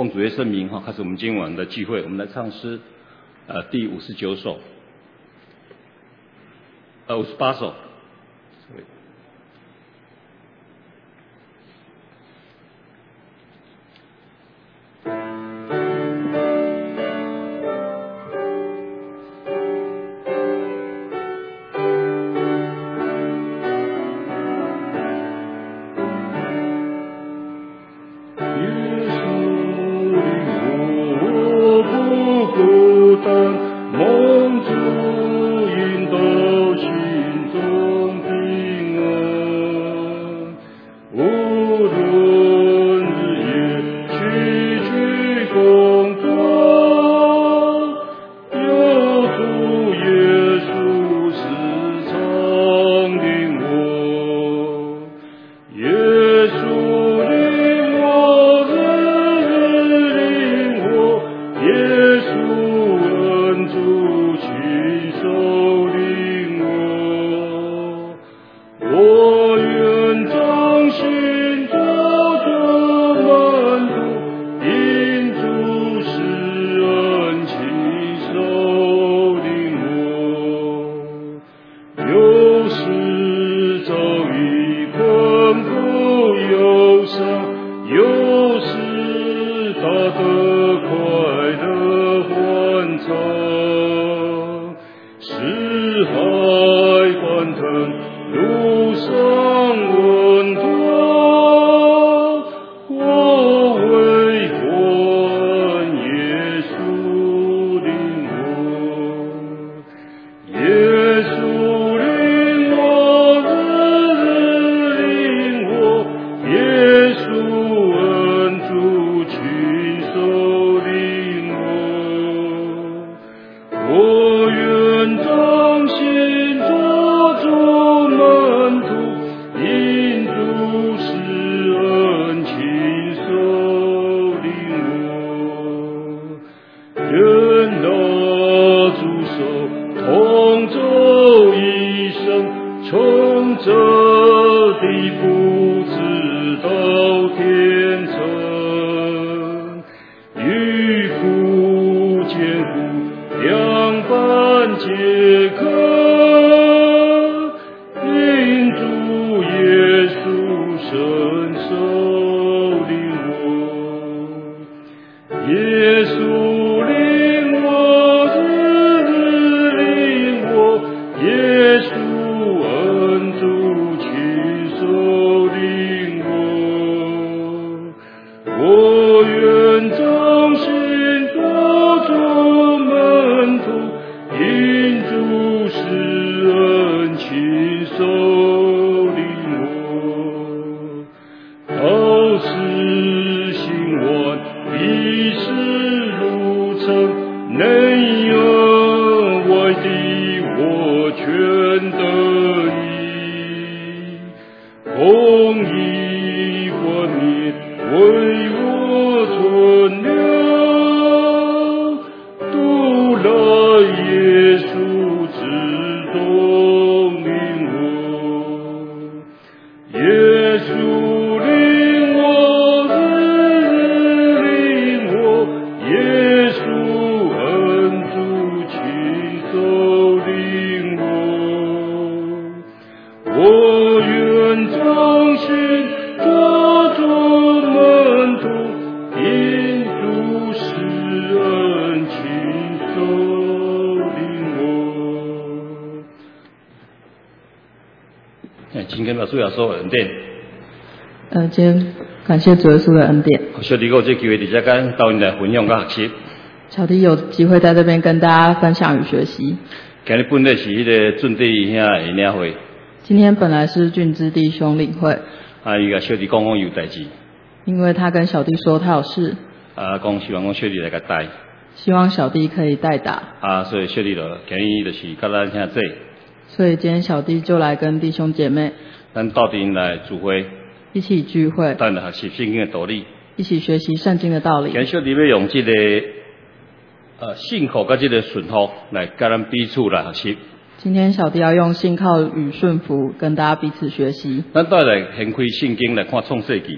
奉主耶稣圣名开始我们今晚的聚会，我们来唱诗第59首58首。 今天感谢主耶稣的恩典。 小弟有这机会伫遮跟导演来分享跟学习。 小弟有机会在这边跟大家分享与学习。 今日本来是迄个俊弟兄的领会。 今天本来是俊之弟兄领会。 伊甲小弟讲有代志。 因为他跟小弟说他有事。 讲希望小弟来甲带。 希望小弟可以代打。 所以小弟就今日就是甲咱兄弟。 所以今天小弟就来跟弟兄姐妹。 咱到底来聚会。 一起聚会， 但来学习圣经的道理， 一起学习圣经的道理。 今小弟要用这个信靠跟这个顺服来跟咱彼此来学习。 今天小弟要用信靠与顺服跟大家彼此学习。 咱带来掀开圣经来看创世纪。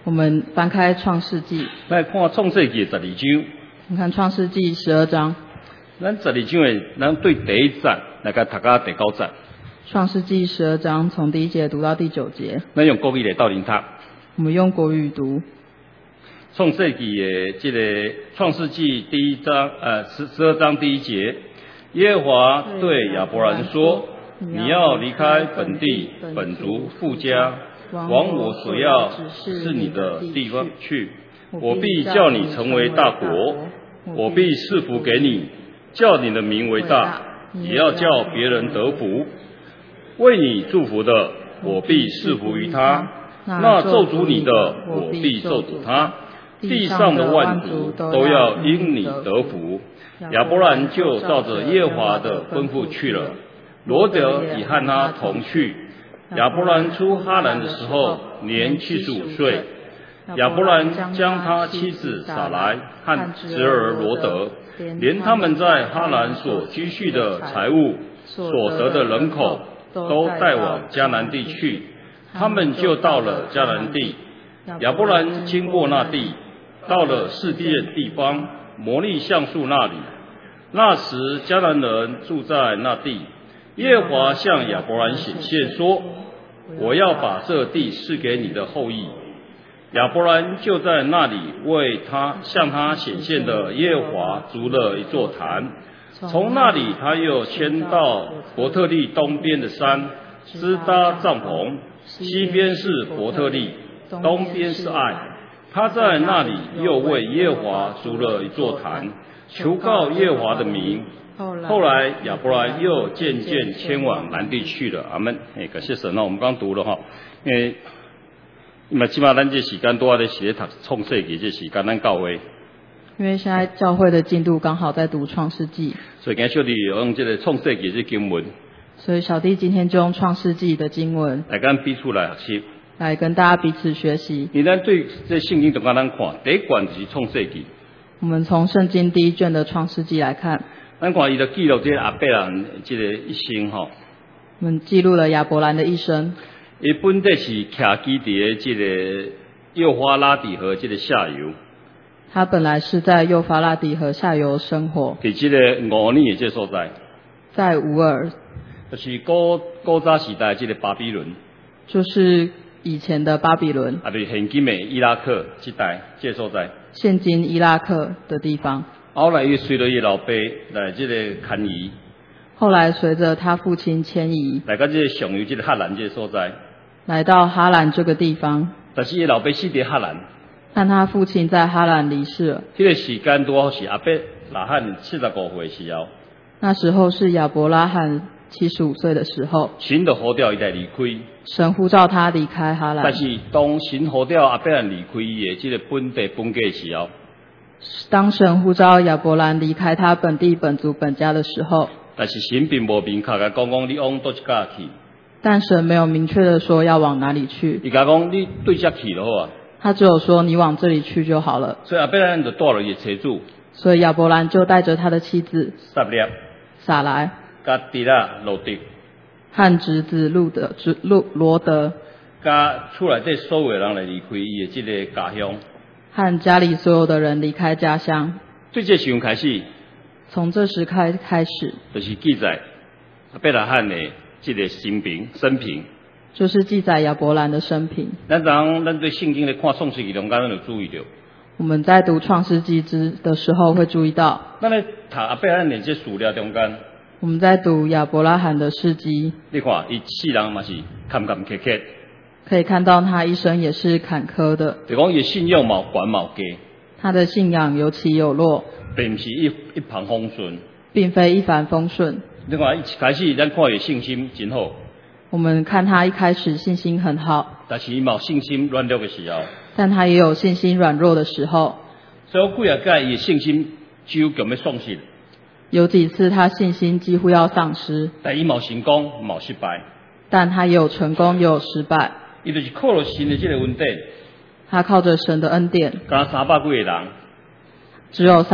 我们翻开创世纪， 来看创世纪12章。 你看创世纪12章。 咱12章的，咱对第1节来甲读到第9节。 创世纪12章从第1节读到第9节。 咱用国语来斗阵读。 我们用国语读。 创世纪的这个创世纪第1章，12章第1节，耶和华对亚伯兰说：“你要离开本地、本族、父家，往我所要是你的地方去。我必叫你成为大国，我必赐福给你，叫你的名为大，也要叫别人得福。为你祝福的，我必赐福于他；那咒诅你的，我必咒诅他。地上的万族都要因你得福。”亚伯兰就照着耶和华的吩咐去了。罗得也和他同去。亚伯兰出哈兰的时候年75岁。亚伯兰将他妻子撒来和侄儿罗得，连他们在哈兰所积蓄的财物、所得的人口，都带往迦南地去。他们就到了迦南地。亚伯兰经过那地，到了示地的地方，摩利橡树那里。那时迦南人住在那地。耶和华向亚伯兰显现说：“我要把这地赐给你的后裔。”亚伯兰就在那里为他向他显现的耶和华筑了一座坛。从那里他又迁到伯特利东边的山，支搭帐篷。西边是伯特利，东边是爱。他在那里又为耶和华筑了一座坛，求告耶和华的名。后来亚伯兰又渐渐迁往南地去了。阿们。感谢神。那我们刚读了哈，因为起码咱这时间都在写读创世纪，这时间咱教会。 因为现在教会的进度刚好在读创世纪， 所以今小弟用这个创世纪这经文。 所以小弟今天就用创世纪的经文来跟彼此来学习， 来跟大家彼此学习。 你咱对这圣经怎么咱看？第一卷就是创世纪。 我们从圣经第1卷的创世纪来看， 咱看伊就记录这个亚伯兰这个一生哈。 我们记录了亚伯兰的一生。 伊本地是徛基伫这个幼发拉底河这个下游。 他本来是在幼发拉底河下游生活。 伫这个乌尼的这所在。 在乌尔。 就是古早时代这个巴比伦。 就是以前的巴比伦。 啊，对，现今的伊拉克这带这所在。 现今伊拉克的地方。 后来又随着伊老爸来这个迁移。 后来随着他父亲迁移， 来到这个上游这个哈兰这个所在。 来到哈兰这个地方。 但是伊老爸死在哈兰。 但他父亲在哈兰离世了。 这个时间多是亚伯拉罕75岁时候。 那时候是亚伯拉罕75岁的时候。 神就呼召伊来离开。 神呼召他离开哈兰。 但是当神呼召亚伯兰离开伊的这个本地本家的时候。 当神呼召亚伯兰离开他本地本族本家的时候， 但是神并无明确甲讲你往倒一家去。 但神没有明确的说要往哪里去。 伊甲讲你对这去就好啊。 他只有说你往这里去就好了。 所以亚伯兰就带了伊的妻子。 所以亚伯兰就带着他的妻子撒来， 甲弟啦罗得， 和侄子罗得， 甲厝内底所有的人来离开伊的这个家乡。 和家里所有的人离开家乡。 对这时候开始， 从这时开始， 就是记载亚伯拉罕的这个生平， 就是记载亚伯兰的生平。 咱对圣经咧看创世纪中间，咱就注意到， 我们在读创世纪的时候会注意到， 咱咧读亚伯拉罕的这史料中间， 我们在读亚伯拉罕的事迹， 你看伊世人嘛是坎坎坷坷。 可以看到他一生也是坎坷的， 就讲伊信仰嘛悬嘛低， 他的信仰有起有落， 并不是一帆风顺， 并非一帆风顺。 你看一开始咱看伊信心真好， 我们看他一开始信心很好， 但是伊嘛有信心软弱的时候， 但他也有信心软弱的时候。 所以几啊届伊的信心几乎强要丧失， 有几次他信心几乎要丧失， 但伊嘛有成功嘛有失败， 但他也有成功也有失败。 伊就是靠了神的这个恩典， 他靠着神的恩典， 敢300几个人， 只有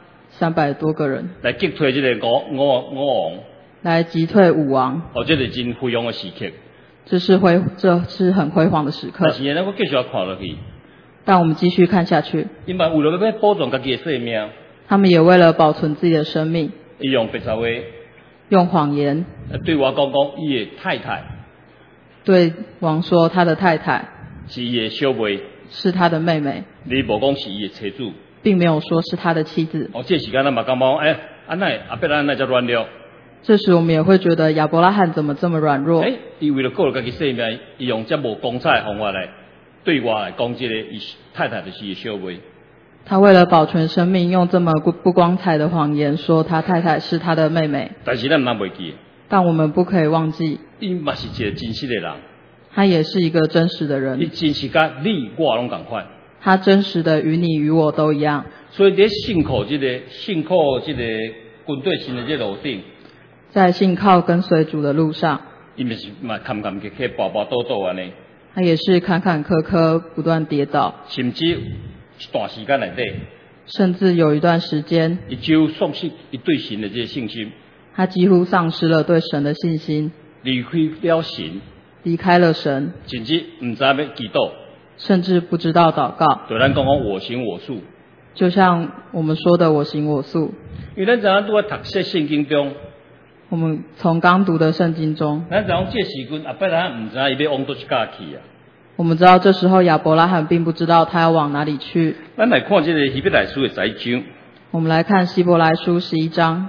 300多个人来击退这个五王， 来击退武王。 这是真辉煌的时刻， 这是很辉煌的时刻。 但是咱继续看落去， 但我们继续看下去， 因为为了要保存家己的性命， 他们也为了保存自己的生命， 伊用白话话用谎言对我讲伊的太太对王说他的太太是伊的小妹， 是他的妹妹， 你无讲是伊的妻子。 并没有说是他的妻子。 这时间咱嘛感觉安奈阿伯兰那叫软弱。 这时我们也会觉得亚伯拉罕怎么这么软弱？ 伊为了顾了家己性命，伊用这无光彩的方法来对我来讲，这个伊太太就是伊小妹。 他为了保存生命，用这么不光彩的谎言说他太太是他的妹妹。 但是咱唔袂记， 但我们不可以忘记， 伊嘛是一个真实的人， 他也是一个真实的人。 伊真实甲你我拢同款。 他真实的与你与我都一样。 所以在信靠这个军队新的这路顶， 在信靠跟随主的路上， 伊咪是嘛坎坎坷坷、跋跋倒倒安尼。 他也是坎坎坷坷，不断跌倒， 甚至一段时间内底， 甚至有一段时间， 伊就丧失伊对神的这个信心， 他几乎丧失了对神的信心， 离开了神， 离开了神， 甚至唔知要祈祷， 甚至不知道祷告。 对咱讲我行我素， 就像我们说的我行我素。 因为咱知影拄在读册圣经中， 我们从刚读的圣经中， 咱知影这时阵阿伯拉罕唔知伊要往倒一家去啊。 我们知道这时候亚伯拉罕并不知道他要往哪里去。 咱来看这个希伯来书的十一章。 我们来看希伯来书11章。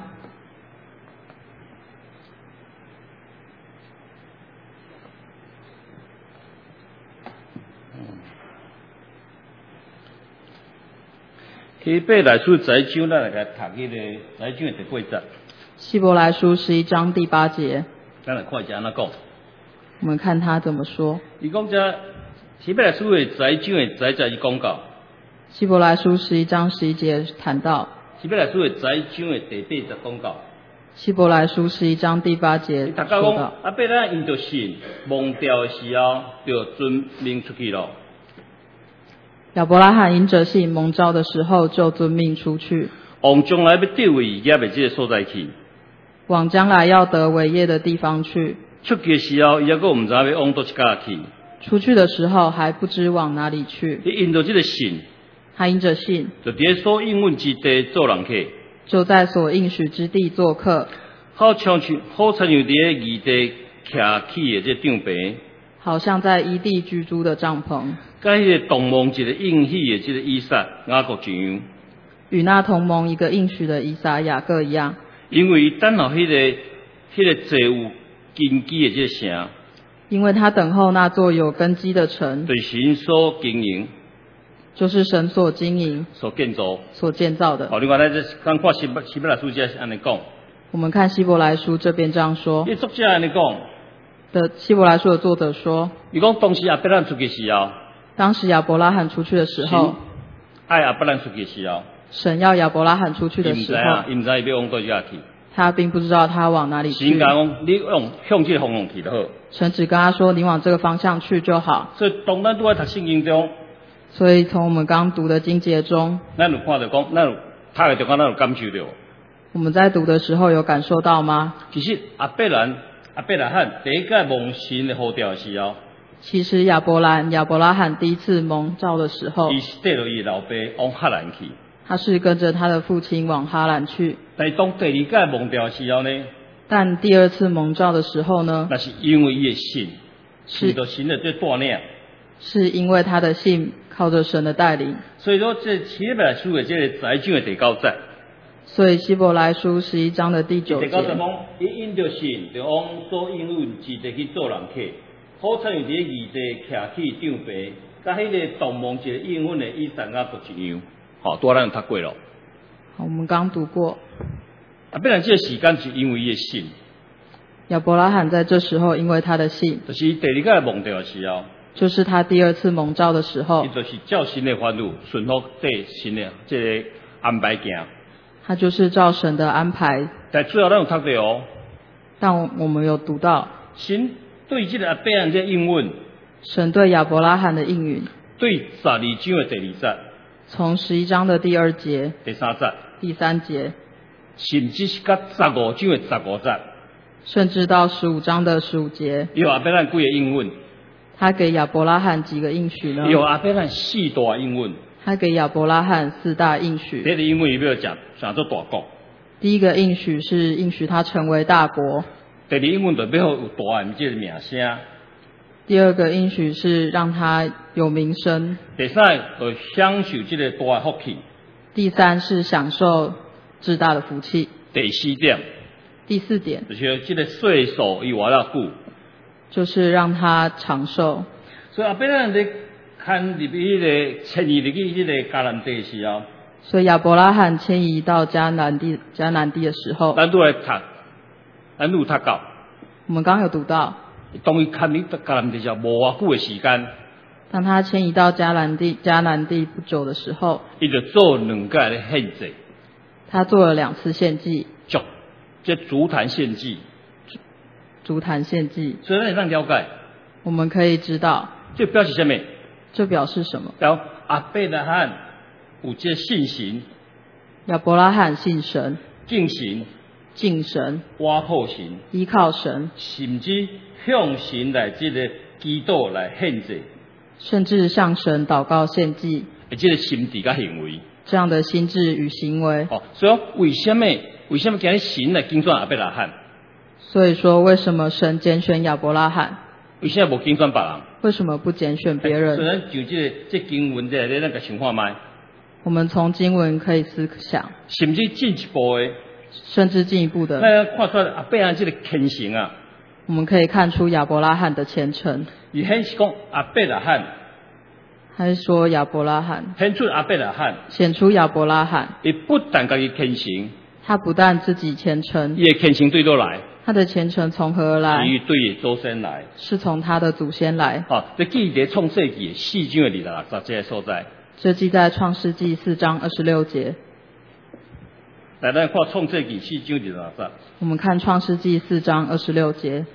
希伯来书11章，咱来读迄个11章的第8节。 希伯来书11章第8节， 咱来看一下安怎讲。 我们看他怎么说。 伊讲这希伯来书的11章的11节，伊讲到。 希伯来书11章11节谈到。 希伯来书的11章的第8节讲到。 希伯来书11章第8节说到。 阿伯拉因着信蒙掉的时候，就遵命出去了。 亚伯拉罕因着信蒙召的时候，就遵命出去， 往将来要得为业的这个所在去， 往将来要得为业的地方去。 出去的时候，伊还佫唔知要往倒一家去。 出去的时候还不知往哪里去。 伊因着这个信， 他因着信， 就伫所应允之地做人客， 就在所应许之地做客， 好像伫异地徛起的这帐棚。 好像在异地居住的帐篷， 跟迄个同盟一个应许的这个以撒雅各一样， 与那同盟一个应许的以撒雅各一样， 因为等候迄个坐有根基的这个城， 因为他等候那座有根基的城， 对神所经营， 就是神所经营、 所建造、 所建造的。 好，另外呢，这刚看希伯来书这是安尼讲， 我们看希伯来书这边这样说。 作者安尼讲。 的希伯来书的作者说， 伊讲当时亚伯兰出去时候， 当时亚伯拉罕出去的时候， 爱亚伯兰出去时候， 神要亚伯拉罕出去的时候， 伊唔知伊要往倒家去， 他并不知道他往哪里去。 神讲你向这个方向去就好。 神只跟他说你往这个方向去就好。 所以当咱拄在读圣经中， 所以从我们刚读的经节中， 咱有看到讲，咱有读的就讲，咱有感受到。 我们在读的时候有感受到吗？ 其实亚伯拉罕第一个蒙神的呼召的时候， 其实亚伯拉罕第一次蒙召的时候， 伊是带着伊老爸往哈兰去， 他是跟着他的父亲往哈兰去。 但是当第二个蒙召的时候呢， 但第二次蒙召的时候呢， 那是因为伊的信，是着神的这带领， 是因为他的信靠着神的带领。 所以说这希伯来书的这个11章的第9节。 所以希伯来书11章的第9节， 第9节讲，伊因着信，就往所应允之地去做人客，好像伫异地徛起帐棚，甲迄个同盟一个应允的以撒雅各一样。好，多咱读过咯。 好，我们刚读过。 本来这个时间是因为伊的信。 亚伯拉罕在这时候因为他的信， 就是第二个蒙召的时候， 就是他第二次蒙召的时候， 伊就是照神的法律，顺服对神的这个安排行。 他就是照神的安排。 但最后咱有读到哦， 但我们有读到神对这个亚伯拉罕这应允， 神对亚伯拉罕的应允， 对12章的第2节， 从11章的第2节、 第3节、 第3節， 甚至是到15章的15節， 甚至到15章的15節， 有亚伯拉罕几个应允， 他给亚伯拉罕几个应许呢？ 有阿伯拉罕4大应允。 他给亚伯拉罕4大应许。 第一个应允要讲做大国。 第一个应许是应许他成为大国。 第二应允就要有大的这个名声。 第二个应许是让他有名声。 第三就享受这个大的福气。 第三是享受至大的福气。 第4点。 第4点就是这个岁数伊活了久。 就是让他长寿。 所以阿伯拉罕在看入去个迁移入去这个迦南地的时候， 所以亚伯拉罕迁移到迦南地的时候， 咱都来读，咱都有读到。 我们刚刚有读到， 当伊看你迦南地时候无偌久的时间， 当他迁移到迦南地不久的时候， 伊就做2届的献祭。 他做了2次献祭， 这足坛献祭。 足坛献祭， 所以咱会当了解， 我们可以知道， 这表示什么？ 这表示什么？ 然后阿伯拉罕有这信心， 亚伯拉罕信神， 敬神， 敬神， 倚靠神， 依靠神， 甚至向神来这个祈祷来献祭， 甚至向神祷告献祭， 这个心智甲行为， 这样的心智与行为。 所以为什么今日神来拣选阿伯拉罕？ 所以说，为什么神拣选亚伯拉罕？ 为什么无拣选别人？ 为什么不拣选别人？ 所以咱就这经文在那个想法卖。 我们从经文可以思想， 甚至进一步的， 甚至进一步的， 那看出来阿伯拉罕这个虔诚啊， 我们可以看出亚伯拉罕的虔诚。 伊显示讲阿伯拉罕， 还是说亚伯拉罕显出阿伯拉罕， 显出亚伯拉罕， 伊不但家己虔诚， 他不但自己虔诚， 伊的虔诚对倒来， 他的虔诚从何而来？ 是对祖先来， 是从他的祖先来。 这记在创世纪4章的26节所在。 这记在创世纪4章26节。 来，咱看创世纪4章26节。 我们看创世纪4章26节。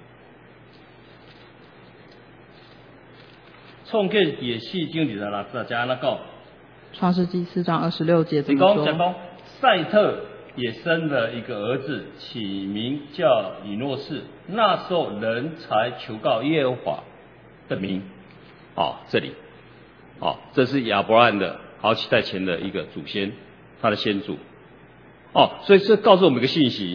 创世纪4章26节安怎讲？ 创世纪4章26节怎么说？ 讲赛特也生了一个儿子，起名叫以诺士。那时候人才求告耶和华的名。 这里，这是亚伯拉罕的好几代前的一个祖先，他的先祖。所以这告诉我们一个信息。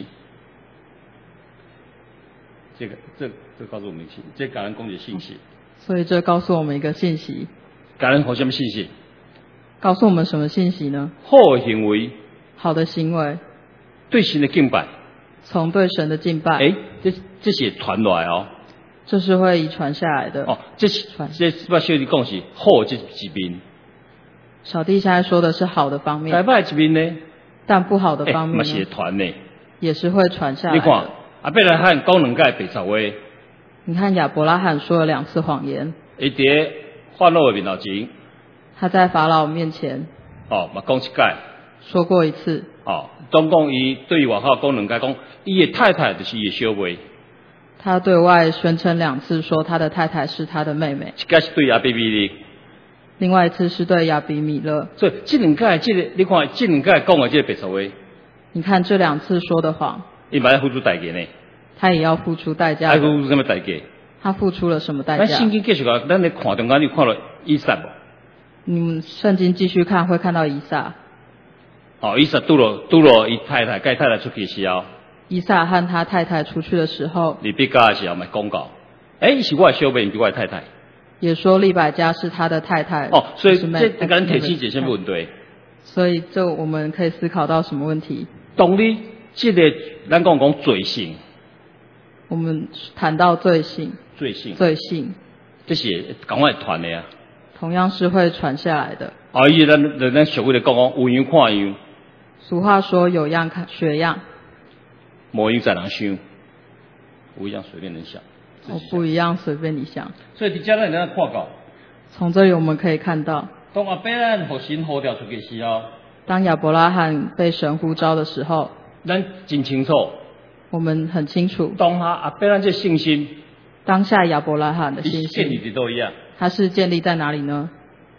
这告诉我们一个信息，这感恩公的信息。 所以这告诉我们一个信息。 感恩好什么信息？ 告诉我们什么信息呢？ 好的行为。 好的行为。 对神的敬拜。 从对神的敬拜。 这是传来哦。 这是会遗传下来的。 这把小弟讲是好这一面。 小弟现在说的是好的方面。 歹一面呢？ 但不好的方面呢？ 嘛是传呢。 也是会传下来的。 你看，阿伯拉罕讲2届白杂话。 你看亚伯拉罕说了2次谎言。 伊伫法老的面头前。 他在法老面前。 嘛讲1届。 说过1次。 总共伊对外口讲2届，讲伊的太太就是伊的小妹。 他对外宣称2次，说他的太太是他的妹妹。 一届是对亚比米勒。 另外1次是对亚比米勒。 所以这2届，你看这2届讲的这个白杂话。 你看这2次说的谎。 伊嘛要付出代价呢。 他也要付出代价的。 他付出什么代价？ 他付出了什么代价？ 咱圣经继续讲，咱来看中间，你看了以撒无？ 你们圣经继续看，会看到以撒。 以撒拄了伊太太，跟太太出去的时候。 以撒和他太太出去的时候。 利比加的时候，咪公告，伊是我的小妹，不是我的太太。 也说利百加是他的太太。 所以这跟提起一些问题。 所以这我们可以思考到什么问题？ 当你这个咱讲罪性。 我们谈到罪性， 罪性，这是赶快传的啊。 同样是会传下来的。 伊咱学会的讲有样看样。 俗话说有样看学样， 无样在人想，有一样随便人想。 不一样随便你想。 所以伫这咱看到， 从这里我们可以看到， 当阿伯拉罕被神呼召出去的时候， 当亚伯拉罕被神呼召的时候， 咱真清楚。 我们很清楚， 当下阿伯拉罕这信心， 当下亚伯拉罕的信心建立伫倒一样， 它是建立在哪里呢？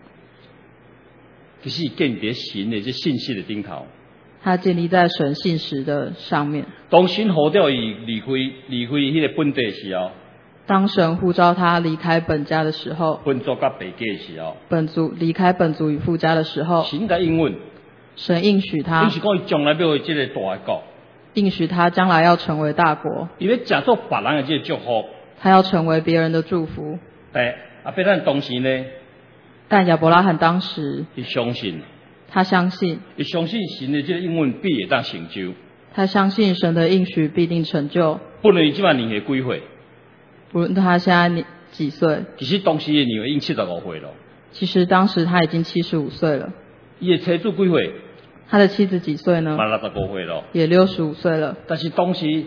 其实建立在神的这信息的顶头。 它建立在神信实的上面。 当神呼召伊离开迄个本地的时候， 当神呼召他离开本家的时候， 分族甲别家的时候， 离开本族与父家的时候， 神甲应允， 神应许他， 应许讲伊将来要为这个大的国， 应许他将来要成为大国， 伊要食做别人的这个祝福。 他要成为别人的祝福。 别咱当时呢， 但亚伯拉罕当时， 伊相信， 他相信神的这个应允必会当成就。 他相信神的应许必定成就。 不论伊即摆年岁几岁， 不论他现在几岁， 其实当时的年岁已经75岁了。 其实当时他已经75岁了。 伊的妻子几岁？ 他的妻子几岁呢？ 嘛65岁了。 也65岁了。 但是当时，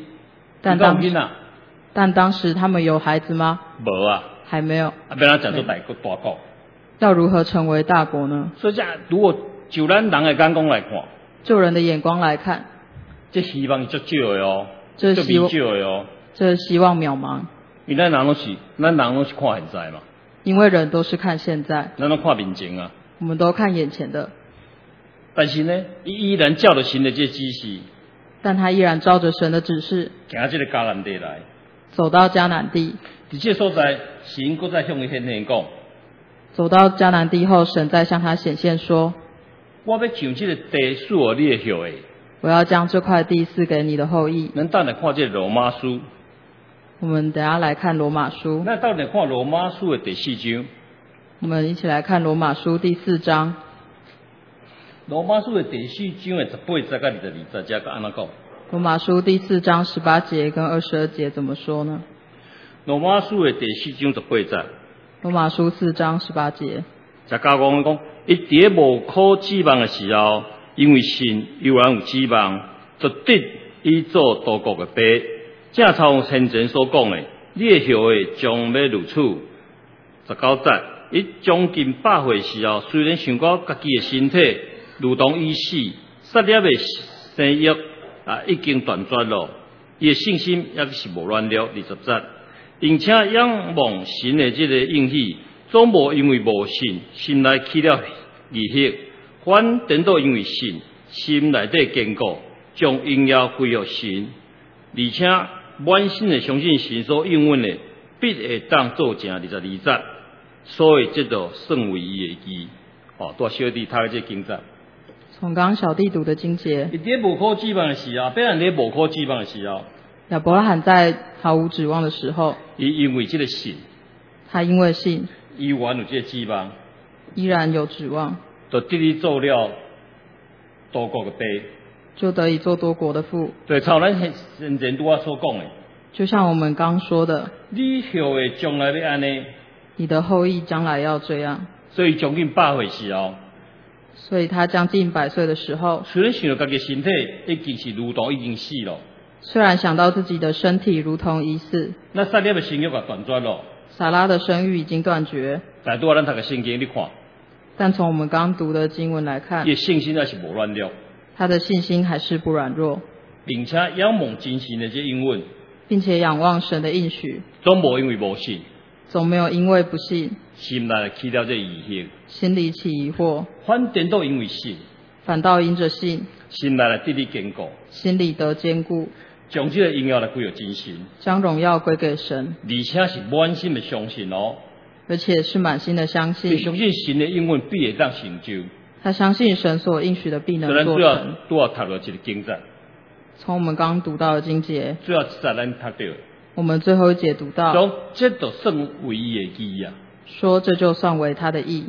但当时他们有孩子吗？ 无啊， 还没有。 要怎讲做大国？ 要如何成为大国呢？ 所以如果就咱人的眼光来看， 就人的眼光来看， 这希望足少的哦， 这足微少的哦， 这希望渺茫。 因为咱人拢是看现在嘛， 因为人都是看现在， 咱拢看面前啊， 我们都看眼前的。 但是呢，依然照着神的这指示， 但他依然照着神的指示， 行这个迦南地来， 走到迦南地。 伫这所在，神搁再向伊显现讲， 走到迦南地后，神再向他显现说：“ 我要将这个地赐予你的后裔， 我要将这块地赐给你的后裔。” 咱等来看这个罗马书。 我们等一下来看罗马书。 那到底看罗马书的第4章。 我们一起来看罗马书第4章。 罗马书的第4章的18节到22节，安怎讲？ 罗马书第4章18节跟22节怎么说呢？ 罗马书的第4章18节。 罗马书4章18节。 才教讲，伊伫咧无可指望的时候，因为信犹然有指望，就得以做多国的爸。正像先前所讲的，你的后裔将要如此。19节，伊将近100岁时候，虽然想到家己的身体如同已死，杀孽的生育已经断绝了，伊的信心也是无乱了。20节，并且仰望神的这个应许，总无因为无信，心内起了疑惑，反颠倒因为信，心内底坚固，将荣耀归于神，而且满心的相信神所应允的，必会当做成。22节，所以这就算为伊的义。大小弟读的这经节， 从刚小弟读的经节， 伊伫无可指望的时候，别人伫无可指望的时候， 亚伯拉罕在毫无指望的时候， 伊因为这个信， 他因为信， 依然有这个指望， 依然有指望， 就得以做了多国的爸。 就得以做多国的父。 对，像咱先前拄所讲的， 就像我们刚说的， 你后的将来要安尼， 你的后裔将来要这样。 所以将近100岁时候， 所以他将近100岁的时候， 虽然想到家己身体已经是如同已经死了， 虽然想到自己的身体如同已死， 那撒孽的生育也断绝了， 撒拉的生育已经断绝。 但拄咱读个圣经你看， 但从我们刚读的经文来看， 伊信心还是无乱了， 他的信心还是不软弱， 并且仰望真神的这应允， 并且仰望神的应许， 总无因为无信， 总没有因为不信， 心内起了这疑惑， 心里起疑惑， 反颠倒因为信， 反倒因着信， 心内得以坚固， 心里得坚固， 将这个荣耀来归于真神， 将荣耀归给神， 而且是满心的相信哦， 而且是满心的相信， 相信神的应允必会当成就。 他相信神所应许的必能做成。 都要读到这个经节， 从我们刚刚读到的经节， 最后一节咱读到， 我们最后一节读到， 讲这就算为伊的义啊。 说这就算为他的义。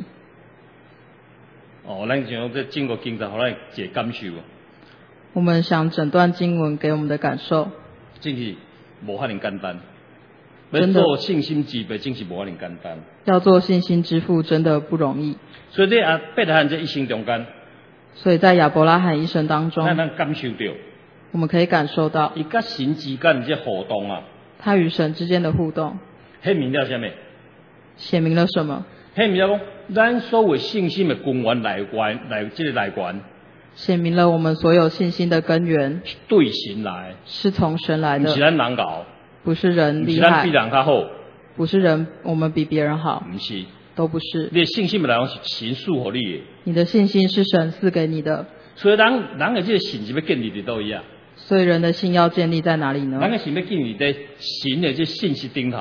咱想这整个经节，互咱一个感受。 我们想整段经文给我们的感受， 真是无遐尼简单。 真的要做信心之辈，真是无遐尼简单。 要做信心之父真的不容易。 所以在伯拉罕这一生中间， 所以在亚伯拉罕一生当中， 咱感受到， 我们可以感受到， 伊甲神之间的这互动啊， 他与神之间的互动， 显明了什么？ 显明了什么？ 显明了讲，咱所谓信心的根源来源， 显明了我们所有信心的根源对神来， 是从神来的， 不是咱人搞， 不是人厉害， 不是咱比人较好， 不是人我们比别人好， 不是， 都不是。 你的信心的来源是神赐予你的， 你的信心是神赐给你的， 所以人的这个信是要建立伫倒位啊？ 所以人的信要建立在哪里呢？ 人的信要建立在神的这信息顶头。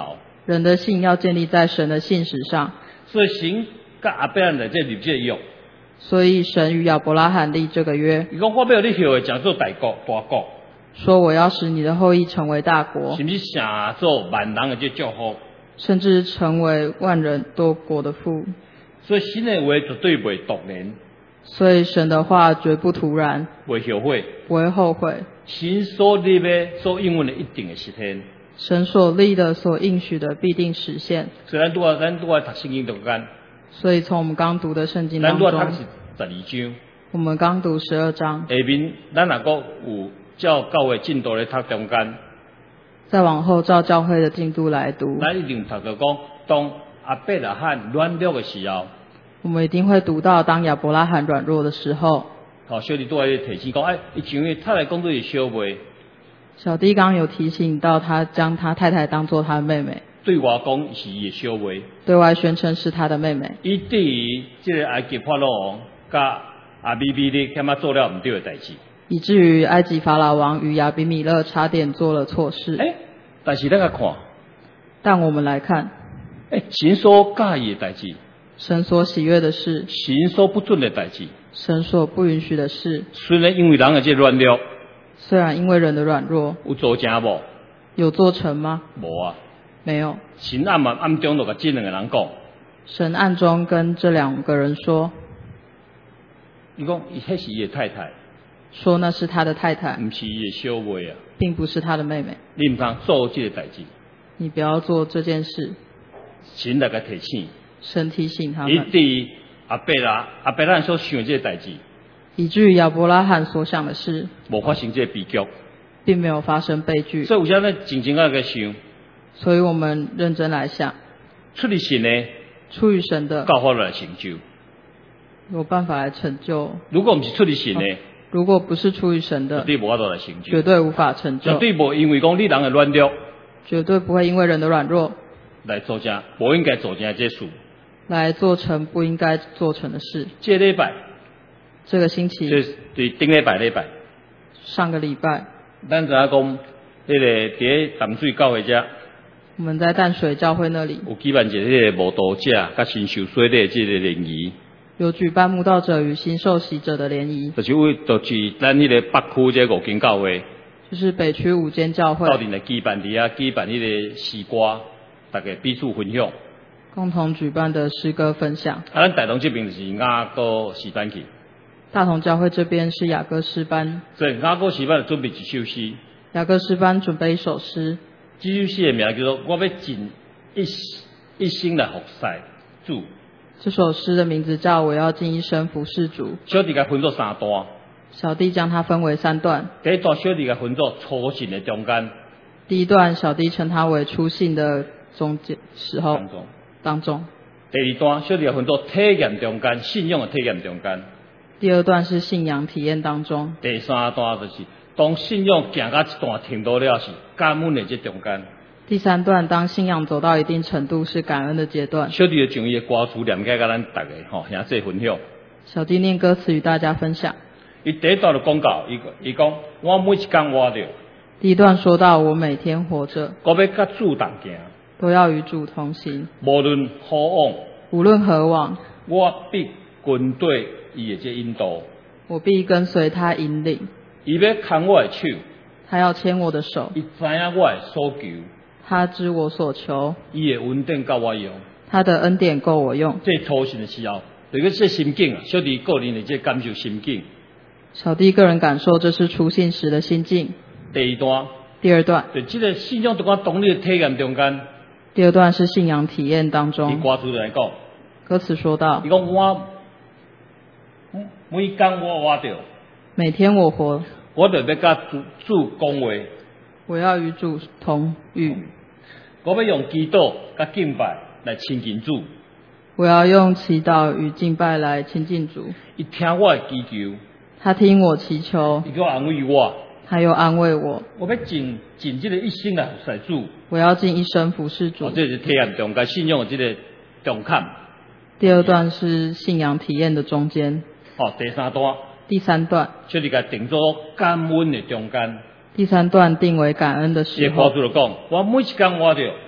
人的信要建立在神的信实上。 所以神甲亚伯拉罕在立这个约。 所以神与亚伯拉罕立这个约。 伊讲我要你后裔成做大国。 说我要使你的后裔成为大国。 甚至成做万人的这祝福。 甚至成为万人多国的父。 所以神的话绝对袂突然。 所以神的话绝不突然。 袂后悔。 不会后悔。 神所立的、所应允的一定会实现。 神所立的、所应许的必定实现。 所以咱拄啊读圣经就干。 所以从我们刚读的圣经当中， 咱拄啊读是12章。 我们刚读12章。 下面咱若个有照教会进度来读中间。 再往后照教会的进度来读。 咱一定读到讲，当亚伯拉罕软弱的时候。 我们一定会读到当亚伯拉罕软弱的时候。 好，小弟都在提醒讲，伊像伊太太讲对伊小妹。 小弟刚有提醒到他将他太太当作他的妹妹。 对外讲是伊的小妹。 对外宣称是他的妹妹。 伊对于这个埃及法老王甲亚比米勒他妈做了唔对的代志。以至于埃及法老王与亚比米勒差点做了错事。 但是咱来看。 但我们来看。 神所介意的代志。 神所喜悦的事。 神所不准的代志。 神所不允许的事。 虽然因为人的这软弱。 虽然因为人的软弱。 有做成无？ 有做成吗？ 无啊。 没有。 神暗中就甲这两个人讲。 神暗中跟这两个人说。 伊讲，迄是伊的太太。 说那是他的太太。 不是伊的小妹啊。 并不是他的妹妹。 你唔通做这个代志。 你不要做这件事。 神来甲提醒。 神提醒他们。 伊对亚伯拉罕所想的这个代志。 以至于亚伯拉罕所想的事。 无发生这个悲剧。 并没有发生悲剧。 所以有时咱静静个想。 所以我们认真来想。 出于神的。 出于神的。 教法来成就。 有办法来成就。 如果不是出于神的。 如果不是出于神的。 绝对无法度来成就。 绝对无法成就。 绝对无因为讲你人的软弱。 绝对不会因为人的软弱。 来做成不应该做成这事。 来做成不应该做成的事。 这礼拜。 这个星期。 这对顶礼拜。 上个礼拜。 咱知影讲，迄个伫淡水教会遮。 我们在淡水教会那里。 有举办一个迄个慕道者甲新受洗的这个联谊。 有举办慕道者与新受洗者的联谊。 就是咱迄个北区这5间教会。就是北区5间教会。 斗阵来举办迄个诗歌，大家彼此分享。 共同举办的诗歌分享。 咱大同这边就是雅歌诗班去。 大同教会这边是雅歌诗班。 所以雅歌诗班准备一首诗。 雅歌诗班准备一首诗。 这首诗的名叫做《我要尽一生来服侍主》。 这首诗的名字叫《我要尽一生服侍主》。 小弟甲分作3段。 小弟将它分为3段。 第一段小弟甲分作初信的中间。 第一段小弟称它为初信的中间时候当中。 第二段小弟甲分作体验中间，信仰的体验中间。 第二段是信仰体验当中。 第3段就是当信仰行到一段程度了，是感恩的这中间。 第3段当信仰走到一定程度，是感恩的阶段。 小弟就将伊的歌词念解甲咱大家兄弟分享。 小弟念歌词与大家分享。 伊第一段就讲到，伊讲我每一天活着。 第一段说到我每天活着， 我要甲主同行， 都要与主同行， 无论何往， 无论何往， 我必跟对伊的这引导， 我必跟随他引领。 伊要牵我的手， 他要牵我的手， 伊知影我的所求， 他知我所求， 伊的恩典够我用， 他的恩典够我用。 这初信的时候，这个这心境啊，小弟个人的这感受心境。 小弟个人感受，这是初信时的心境。 第二段， 对，这个信仰在我当日的体验中间。 第二段是信仰体验当中。 伊歌词来讲， 歌词说到， 伊讲我每天我活着， 每天我活， 我就要甲主讲话， 我要与主同语， 我要用祈祷甲敬拜来亲近主， 我要用祈祷与敬拜来亲近主。 伊听我的祈求， 他听我祈求， 伊叫安慰我， 他又安慰我。 我要尽这个一生来服侍主， 我要尽一生服侍主。 这是体验中间信仰的这个中坎。 第二段是信仰体验的中间。 第三段， 小弟甲定做感恩的中间。 第3段定为感恩的时候。 歌词就讲，我每一天活着，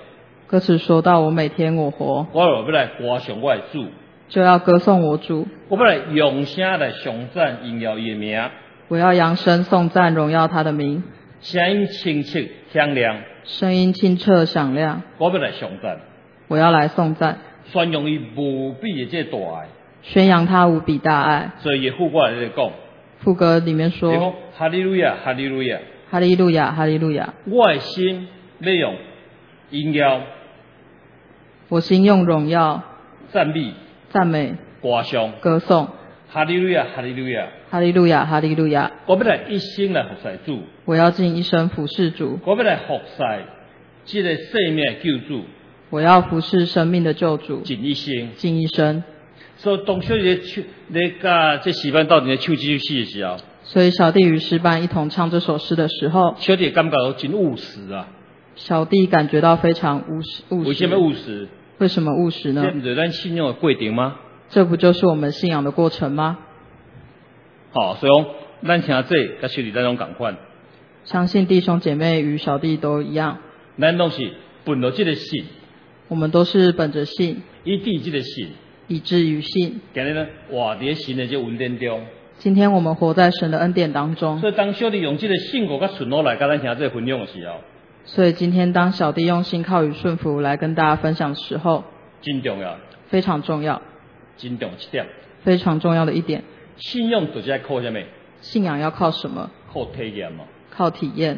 歌词说到我每天我活， 我要来歌颂我的主， 就要歌颂我主， 我要来用声来颂赞荣耀伊的名， 我要扬声颂赞荣耀他的名， 声音清澈响亮， 声音清澈响亮， 我要来颂赞， 我要来颂赞， 宣扬伊无比的这大爱， 宣扬他无比大爱。 所以副歌来讲， 副歌里面你讲说哈利路亚，哈利路亚， 哈利路亚，哈利路亚， 我的心要用荣耀、 我心用荣耀、 赞美、 赞美、 歌颂， 歌颂， 哈利路亚，哈利路亚， 哈利路亚，哈利路亚。 我要来一生来服侍主， 我要尽一生服侍主， 我要来服侍这个生命的救主， 我要服侍生命的救主， 尽一生。 尽一生。 所以当小弟咧甲这诗班到底咧唱这首诗的时候， 所以小弟与诗班一同唱这首诗的时候， 小弟感觉真务实啊。 小弟感觉到非常务实。 为什么务实？ 为什么务实呢？ 这不是咱信仰的过程吗？ 这不就是我们信仰的过程吗？ 好，所以讲咱听这甲小弟咱拢共款， 相信弟兄姐妹与小弟都一样， 咱拢是本着这个信， 我们都是本着信， 以致这个信， 以至于信。 今日呢活伫神的这恩典中。 今天我们活在神的恩典当中， 所以当小弟用这个信果甲顺路来甲咱听这个分享的时候， 所以今天当小弟用信靠与顺服来跟大家分享的时候， 真重要， 非常重要， 真重一点。 非常重要的一点， 信仰就是要靠什么？ 信仰要靠什么？ 靠体验嘛。 靠体验。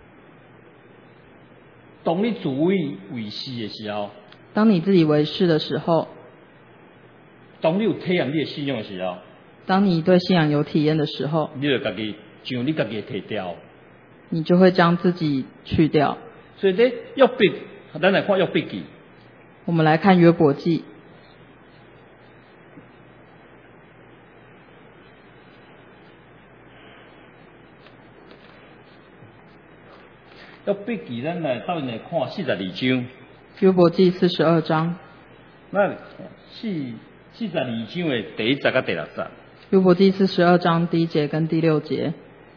当你自以为是的时候， 当你自以为是的时候， 当你有体验你的信仰的时候， 当你对信仰有体验的时候， 你就家己将你家己摕掉。 你就会将自己去掉。 所以咧约伯，咱来看约伯记。 我们来看约伯记， 约伯记咱来倒来看42章。 约伯记42章， 那42章的第1节甲第6节。 约伯记42章第1节跟第6节。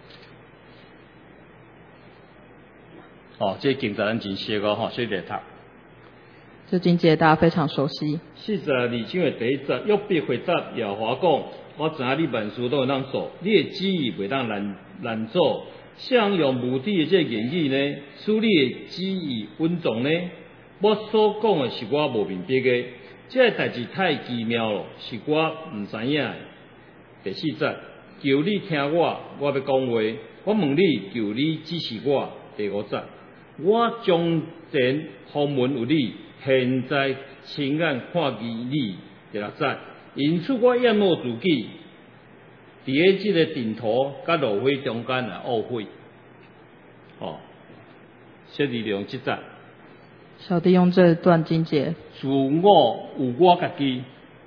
哦，这经节咱真熟个吼，所以来读。 这经节大家非常熟悉。 42章的第1节，约伯回答耶和华讲：我知影你万事都会当做，你的旨意袂当拦阻。像用无底的这言语呢，使你的旨意稳重呢？我所讲的是我无明白的，这代志太奇妙了，是我唔知影的。第4节，求你听我要讲话，我问你，求你指示我。第5节，我将前方门有你，现在亲眼看见你。第6节，因此我仰慕自己，伫咧即个尘土甲炉火中间来懊悔。哦，小弟用即节。 小弟用这段经节， 自我有我家己，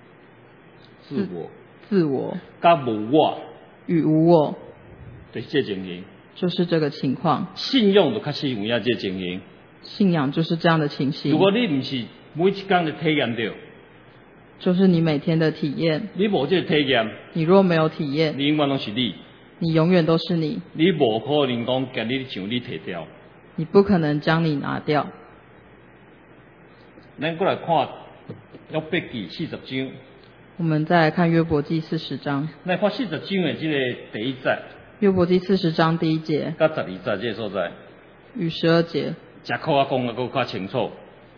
自我甲无我与无我， 就是这情形。 就是这个情况。 信仰就确实有影这情形。 信仰就是这样的情形。 如果你唔是每一天的体验到， 就是你每天的体验。 你无这个体验， 你若没有体验， 你永远拢是你。 你永远都是你。 你无可能讲今日像你摕掉。 你不可能将你拿掉。 咱过来看约伯记40章。 我们再来看约伯记40章。 来看40章的这个第1节。 约伯记40章第1节。 甲12节这个所在。 与12节。 这口啊讲得更较清楚。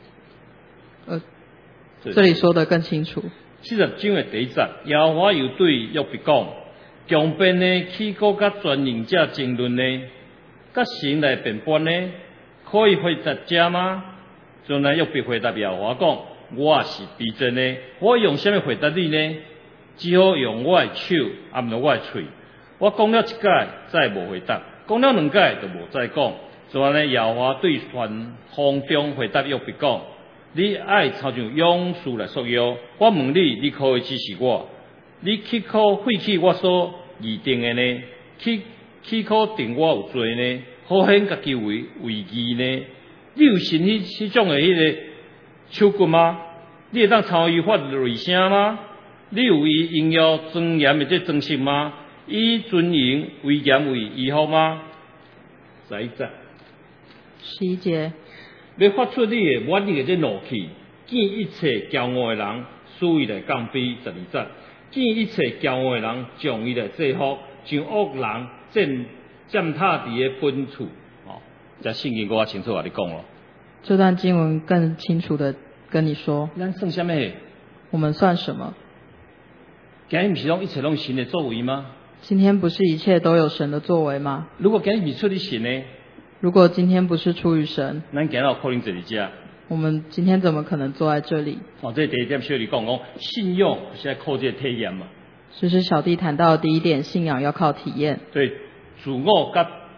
这里说得更清楚。 40章的第1节，耶和华又对约伯讲：强辩呢，起过甲专营者争论呢，甲神来辩驳呢，可以回答者吗？就呢，约伯回答耶和华讲：我是逼真的，我用什么回答你呢？只好用我的手按着我的嘴。我讲了一解，再无回答；讲了2解，就无再讲。所以呢，耶和华对全空中回答约伯讲：你爱朝像勇士来束腰，我问你，你可以指示我？你岂可废弃我所议定的呢？岂可定我有罪呢？好显家己为义呢？你有信迄种的迄个手骨吗？你会当参与发雷声吗？你有以荣耀庄严的这装饰吗？以尊荣威严为衣服吗？11节。 11节， 要发出你的满意的这怒气，见一切骄傲的人，使伊来降卑。12节，见一切骄傲的人，将伊来制服，像恶人践踏伫个本处。哦，这圣经我清楚甲你讲咯。 这段经文更清楚的跟你说， 咱算什么？ 我们算什么？ 今日不是拢一切拢神的作为吗？ 今天不是一切都有神的作为吗？ 如果今日不出于神呢？ 如果今天不是出于神， 咱今日有可能坐伫遮。 我们今天怎么可能坐在这里？ 哦，这第一点小弟讲信用是要靠这个体验嘛。 这是小弟谈到的第一点，信仰要靠体验。 对，自我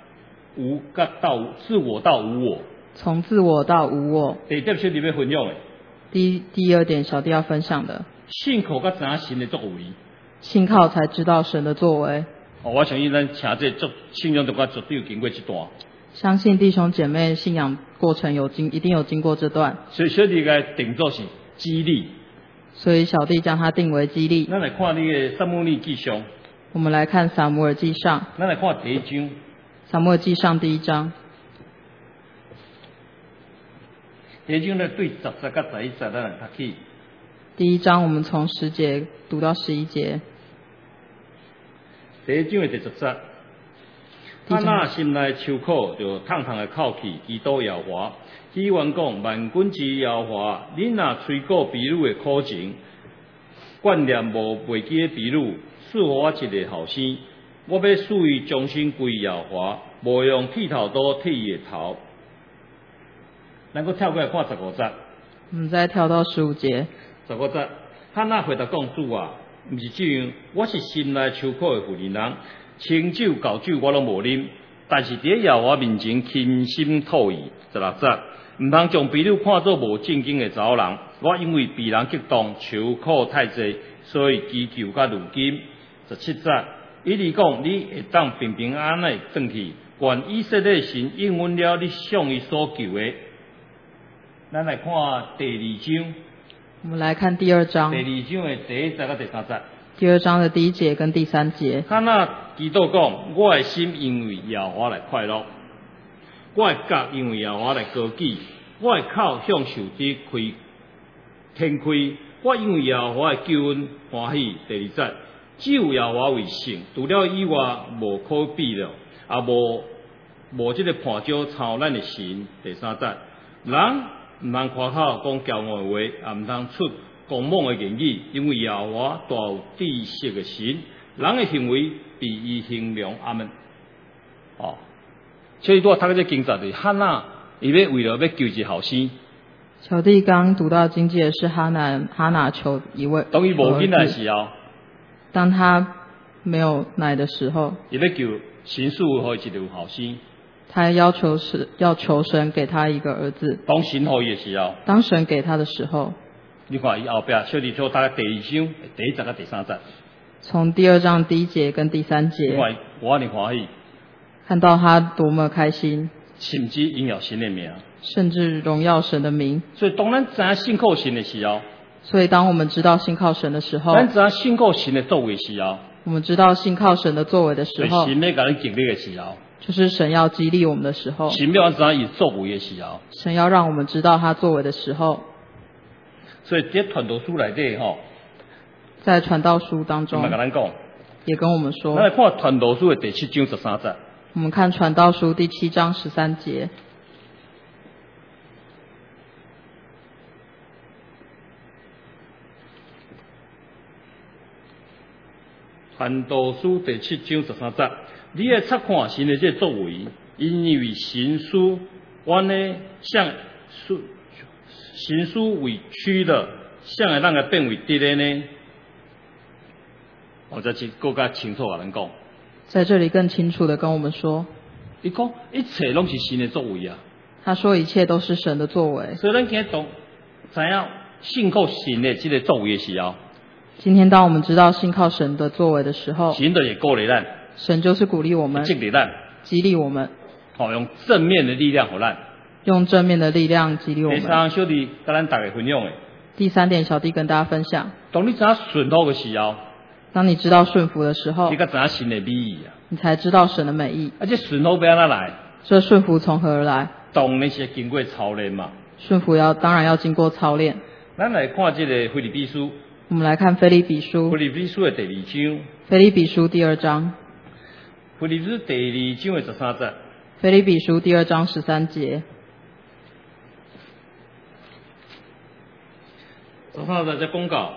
到无我。 从自我到无我。 第二点小弟要分享的。 第二点小弟要分享的。 信靠甲知影神的作为。 信靠才知道神的作为。 哦，我相信咱请这信仰的话绝对有经过这段。 相信弟兄姐妹信仰过程一定有经过这段。 所以小弟该定做是激励。 所以小弟将它定为激励。 咱来看你的撒母耳记上。 我们来看撒母耳记上。 咱来看第一章。 撒母耳记上第1章。 第一章呢对10节甲11节咱来读起。 第1章我们从10节读到11节。 第一章的第10节。哈娜心内愁苦，就痛痛的哭泣，祈祷耶和华。祈愿讲万军之耶和华，恁若吹过婢女的苦情，眷念无袂记的婢女，赐予我一个后生，我要使伊终身归耶和华，无用剃头刀剃伊的头。咱搁跳过来看15节。 我们再跳到15节。 15节，哈娜回答讲：主啊，毋是这样，我是心内愁苦的妇人人。清酒高酒我拢无啉，但是伫耶和华面前倾心吐意。16节，毋通将婢女看作无正经的查某人。我因为被人激动，愁苦太济，所以祈求甲如今。17节，伊哩讲你会当平平安安的转去，愿以色列神应允了你向伊所求的。咱来看第2章。 我们来看第2章。 第2章的第1节到第3节。 第2章的第1节跟第3节。 哈娜祈祷讲：我的心因为耶和华来快乐，我的角因为耶和华来高举，我的口向受敌天开，我因为耶和华的救恩欢喜。第2节，只有耶和华为圣，除了以外无可比了，也无这个判招抄咱的神。第3节，人毋通夸口讲骄傲的话，也毋通出狂妄的言语，因为耶和华大有知识的神，人的行为比伊衡量。阿们。哦，所以我读这经节的哈娜，伊要为了要救一后生。 小弟刚读到经节是哈娜求一位。 当伊无囡仔的时候， 当他没有奶的时候， 伊要求神赐予一个后生。 他要求神给他一个儿子。 当神予伊的时候， 当神给他的时候， 你看伊后壁小弟做大概第2章第1节到第3节。 从第2章第1节跟第3节， 你看我很欢喜， 看到他多么开心， 甚至荣耀神的名， 甚至荣耀神的名。 所以当咱知影信靠神的时候， 所以当我们知道信靠神的时候， 咱知影信靠神的作为的时候， 我们知道信靠神的作为的时候， 神要甲咱经历的时候， 就是神要激励我们的时候， 神要知影伊作为的时候， 神要让我们知道他作为的时候。 所以这传道书内底在传道书当中跟咱讲， 也跟我们说。 咱来看传道书的第7章13节。 我们看传道书第7章13节。 传道书第7章13节，你要察看神的这作为，因为神书阮呢神书为虚的，向会让它变为直的呢？我再更加清楚甲咱讲， 在这里更清楚的跟我们说， 伊讲一切拢是神的作为啊。 他说一切都是神的作为。 所以咱今日懂知影信靠神的这个作为的时候， 今天当我们知道信靠神的作为的时候， 神就会鼓励咱， 神就是鼓励我们， 激励咱， 激励我们， 用正面的力量给咱， 用正面的力量激励我们。 第3小弟跟咱大家分享的。 第3点，小弟跟大家分享， 当你知影顺服的时候， 当你知道顺服的时候， 你才知影神的美意啊。 你才知道神的美意。 而且顺服要安怎来？ 这顺服从何而来？ 当然是经过操练嘛。 顺服当然要经过操练。 咱来看这个腓立比书， 我们来看腓立比书， 腓立比书的第2章， 腓立比书第2章， 腓立比书第2章的13节， 腓立比书第2章13节。 13节在讲到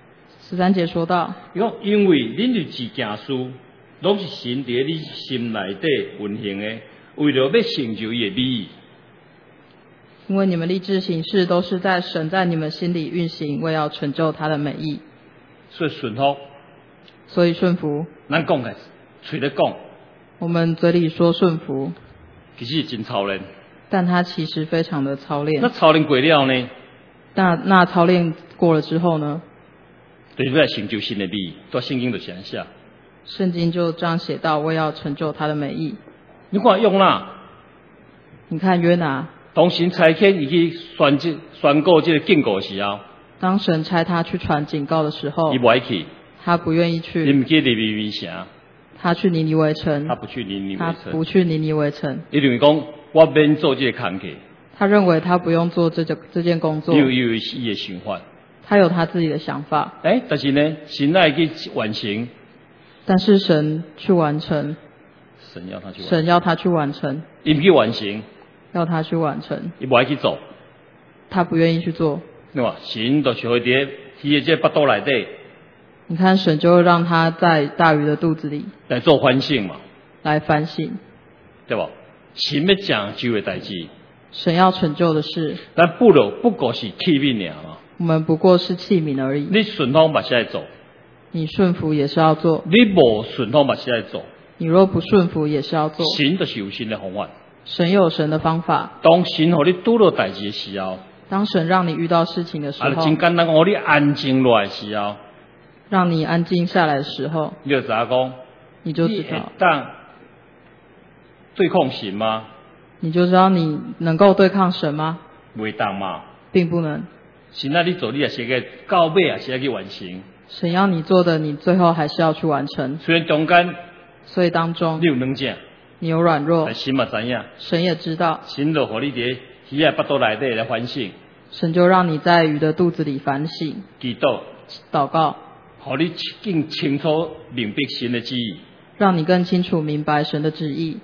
13节说到， 伊讲因为恁日志行事，拢是神伫你心内底运行的，为了要成就伊的美意。 因为你们立志行事都是在神在你们心里运行，为要成就他的美意。 所以顺服， 所以顺服。咱讲的嘴咧讲， 我们嘴里说顺服， 其实是真操练。 但它其实非常的操练。 那操练过了呢？ 那操练过了之后呢？ 就是要成就神的美意，在圣经就这样写。 圣经就这样写到，为要成就他的美意。 你看用啦， 你看约拿。 当神差遣伊去宣告这个警告的时候， 当神差他去传警告的时候， 伊不爱去， 他不愿意去。 你唔去尼尼微城， 他去尼尼微城， 他不去尼尼微城， 他不去尼尼微城。 伊认为讲我免做这个工课， 他认为他不用做这件工作， 有伊的想法， 他有他自己的想法。 但是呢，神爱去完成， 但是神去完成， 神要他去完成， 伊唔去完成。 要他去完成， 伊不爱去做， 他不愿意去做， 对吧？神就是会伫伊的这腹肚内底， 你看神就会让他在大鱼的肚子里来做反省嘛， 来反省， 对吧？神要讲究的代志， 神要成就的事， 咱不过是器皿尔嘛， 我们不过是器皿而已。 你顺服嘛是要做， 你顺服也是要做， 你无顺服嘛是要做， 你若不顺服也是要做。 神就是有神的方法。 神有神的方法。 当神让你拄到代志的时候， 当神让你遇到事情的时候， 真简单，让你安静落来的时候， 让你安静下来的时候， 你就知道讲， 你就知道当对抗神吗？ 你就知道你能够对抗神吗？ 袂当嘛， 并不能。 神啊，你做你也是个到尾也是要去完成。 神要你做的，你最后还是要去完成。 虽然中间， 所以当中你有软弱， 你有软弱， 神嘛知影， 神也知道， 神就互你伫鱼仔腹肚内底来反省， 神就让你在鱼的肚子里反省、 祈祷、 祷告， 互你更清楚明白神的旨意， 让你更清楚明白神的旨意。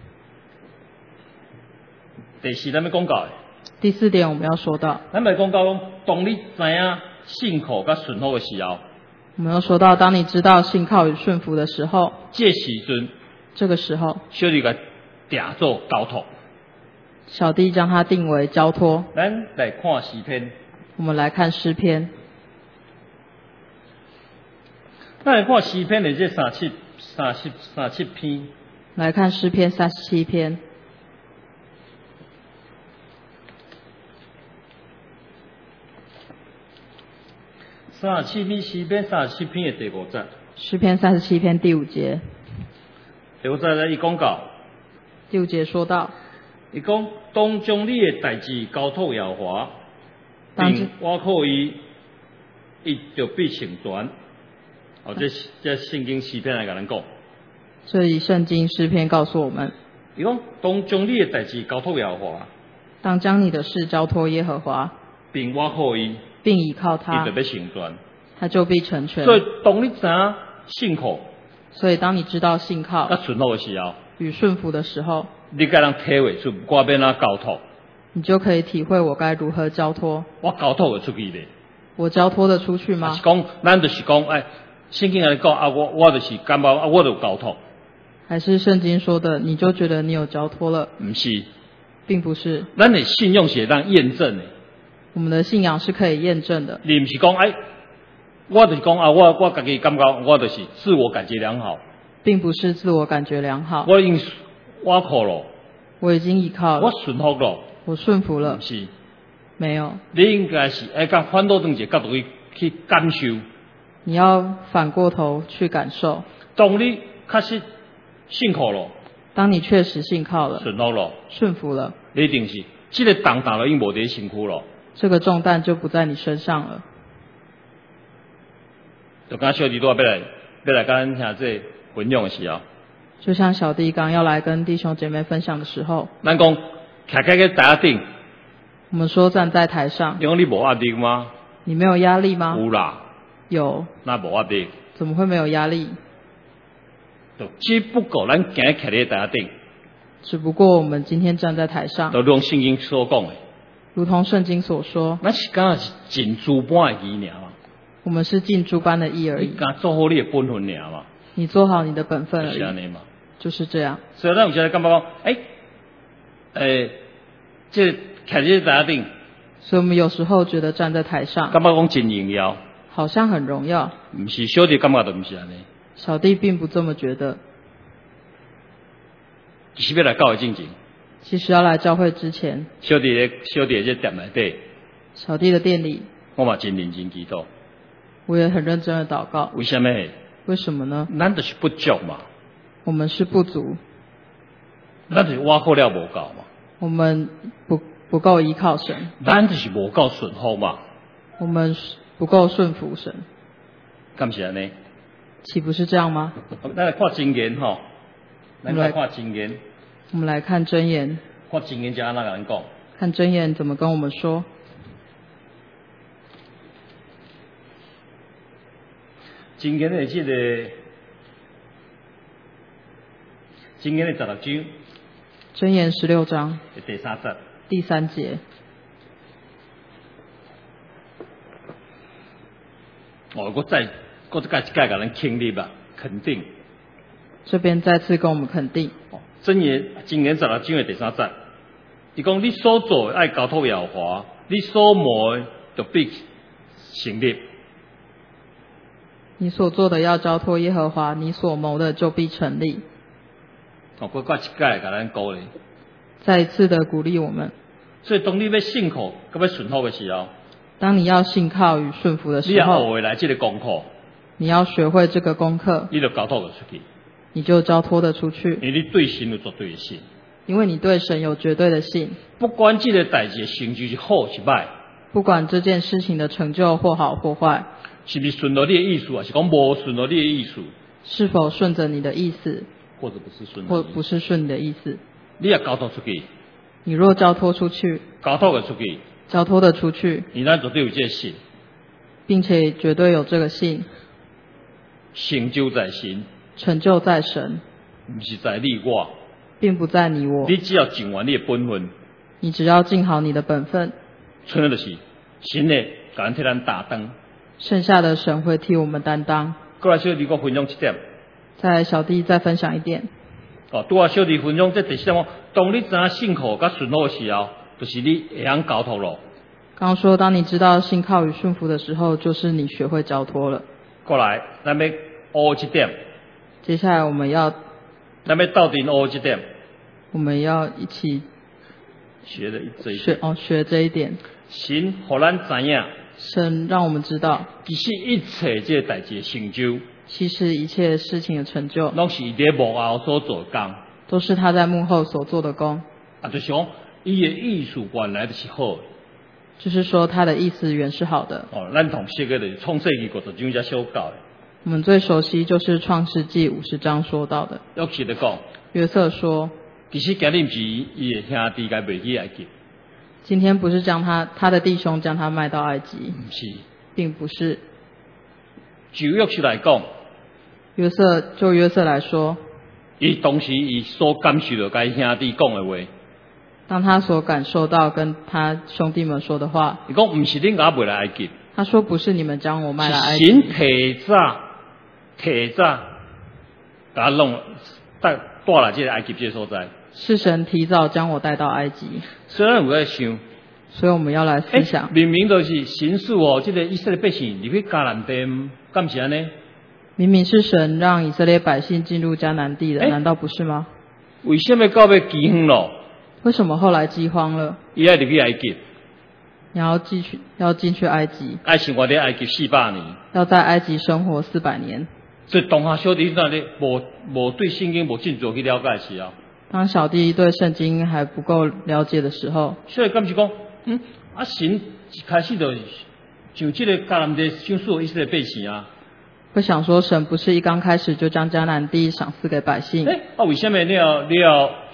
第四，咱要讲到的。 第4点我们要说到， 咱来讲到当你知影信靠甲顺服的时候， 我们要说到，当你知道信靠与顺服的时候， 这个时候，小弟甲定做交托， 小弟将它定为交托。 咱来看诗篇， 我们来看诗篇， 咱来看诗篇的这37篇， 来看诗篇37篇。 37篇诗篇37篇的第5节， 诗篇37篇第5节， 第5节咧，伊讲到， 第5节说到， 伊讲当将你的代志交托耶和华，并倚靠伊，伊就必成全。哦，这圣经诗篇来甲咱讲。 这里圣经诗篇告诉我们， 伊讲当将你的代志交托耶和华， 当将你的事交托耶和华， 并倚靠伊， 并倚靠他， 伊就必成全。 他就必成全。 所以当你知影信靠， 所以当你知道信靠甲顺服的时候， 与顺服的时候， 你甲人体会出我要怎交托， 你就可以体会我该如何交托。 我交托会出去咧？ 我交托得出去吗？ 是讲，咱就是讲，圣经来讲啊，我就是感觉啊，我就交托。 还是圣经说的，你就觉得你有交托了？ 不是， 并不是。 咱的信用是当验证的。 我们的信仰是可以验证的。 你不是讲我就是讲啊，我家己感觉我就是自我感觉良好， 并不是自我感觉良好。 我已经倚靠了， 我已经依靠了， 我顺服了， 我顺服了。 不是， 没有。 你应该是甲反倒转一个角度去感受。 你要反过头去感受。 当你确实信靠了， 当你确实信靠了， 顺服了， 顺服了， 你一定是这个重担了，已经无伫身躯了。 这个重担就不在你身上了。 就刚小弟都要来跟咱听这分享的时候， 就像小弟刚要来跟弟兄姐妹分享的时候， 咱讲徛在个台下顶， 我们说站在台上， 你讲你无压力吗？ 你没有压力吗？ 有啦， 有， 那无压力。 怎么会没有压力？ 就只不过咱今日徛在台下顶， 只不过我们今天站在台上， 就用圣经所讲的， 如同圣经所说， 咱是敢是尽诸般的义尔嘛， 我们是尽诸般的义而已。 你敢做好你的本分尔嘛， 你做好你的本分而已， 就是安尼嘛。 就是这样。 所以咱有时候感觉讲，这徛在台下顶， 所以我们有时候觉得站在台上， 感觉讲真荣耀， 好像很荣耀。 毋是小弟感觉就毋是安尼， 小弟并不这么觉得。 是要来教会进前， 其实要来教会之前， 小弟的这店内底， 小弟的店里， 我嘛真认真祈祷。 我也很认真的祷告。 为什么？ 为什么呢？ 咱就是不足嘛， 我们是不足， 咱就是挖苦了无够嘛， 我们不够依靠神， 咱就是无够顺服嘛， 我们不够顺服神， 敢是安尼？ 岂不是这样吗？ 咱来看箴言吼，咱来看箴言， 我们来看箴言， 看箴言就安那甲咱讲， 看箴言怎么跟我们说。 箴言的这个，箴言的16章， 箴言16章第3节， 第3节。 我再一届甲咱肯定吧，肯定。 这边再次跟我们肯定。 箴言16章的第3节，伊讲你所做的爱交托耶和华，你所谋的就必成立。 你所做的要交托耶和华，你所谋的就必成立。 我一届甲咱鼓励， 再一次的鼓励我们。 所以当你要信靠、甲要顺服的时候， 当你要信靠与顺服的你要时候， 学会来这个功课， 你要学会这个功课， 你就交托了出去， 你就交托的出去， 因为你对神有绝对的信。 因为你对神有绝对的信。 不管这个代志的成就是好是歹， 不管这件事情的成就或好或坏， 是不是顺着你的意思，还是讲无顺着你的意思， 是否顺着你的意思， 或者不是顺着或你的意思， 不是顺你的意思， 你要交托出去， 你若交托出去， 交托的出去， 交托的出去， 你咱绝对有这个信， 并且绝对有这个信， 成就在神， 成就在神， 不是在你我。 并不在你我。 你只要尽完你的本分， 你只要尽好你的本分， 剩下就是神的甲咱替咱担当。 剩下的神会替我们担当。 过来小弟我分享一点， 再小弟再分享一点。 拄啊小弟分享这第4点，当你知影信靠甲顺服的时候，就是你会晓交托咯。 刚刚说，当你知道信靠与顺服的时候，就是你学会交托了。 过来，咱要学一点， 接下来我们要斗阵学一点， 一起学的这一点。 学这一点。 神互咱知影， 神让我们知道， 其实一切这个代志的成就， 其实一切事情的成就， 拢是伊伫幕后所做的工。 都是他在幕后所做的工。 就是讲，伊的意思原来就是好的。 就是说，他的意思原是好的。 咱同识的就是创世纪50章才小教的。 我们最熟悉就是创世纪50章说到的。 约瑟在讲， 约瑟说， 其实今日不是伊的兄弟该卖去埃及， 今天不是将他的弟兄将他卖到埃及， 不是。 并不是。 就约瑟来讲， 约瑟来说， 伊当时伊所感受到甲伊兄弟讲的话， 当他所感受到跟他兄弟们说的话， 伊讲不是恁甲我卖来埃及， 他说不是你们将我卖来埃及， 是神提早甲我弄带来这个埃及这个所在。 是神提早将我带到埃及。 虽然有在想， 所以我们要来思想， 明明就是神使这个以色列百姓入去迦南地，敢是安尼？ 明明是神让以色列百姓进入迦南地的，难道不是吗？ 为什么到尾饥荒了？ 为什么后来饥荒了？ 伊要入去埃及， 你要进去埃及， 爱生活在埃及400年， 要在埃及生活400年。 所以当下小弟那里无对圣经无真做去了解的时候， 当小弟对圣经还不够了解的时候， 所以敢是讲，神一开始就像这个迦南地想使以色列百姓啊， 会想说神不是一刚开始就将迦南地赏赐给百姓？ 为什么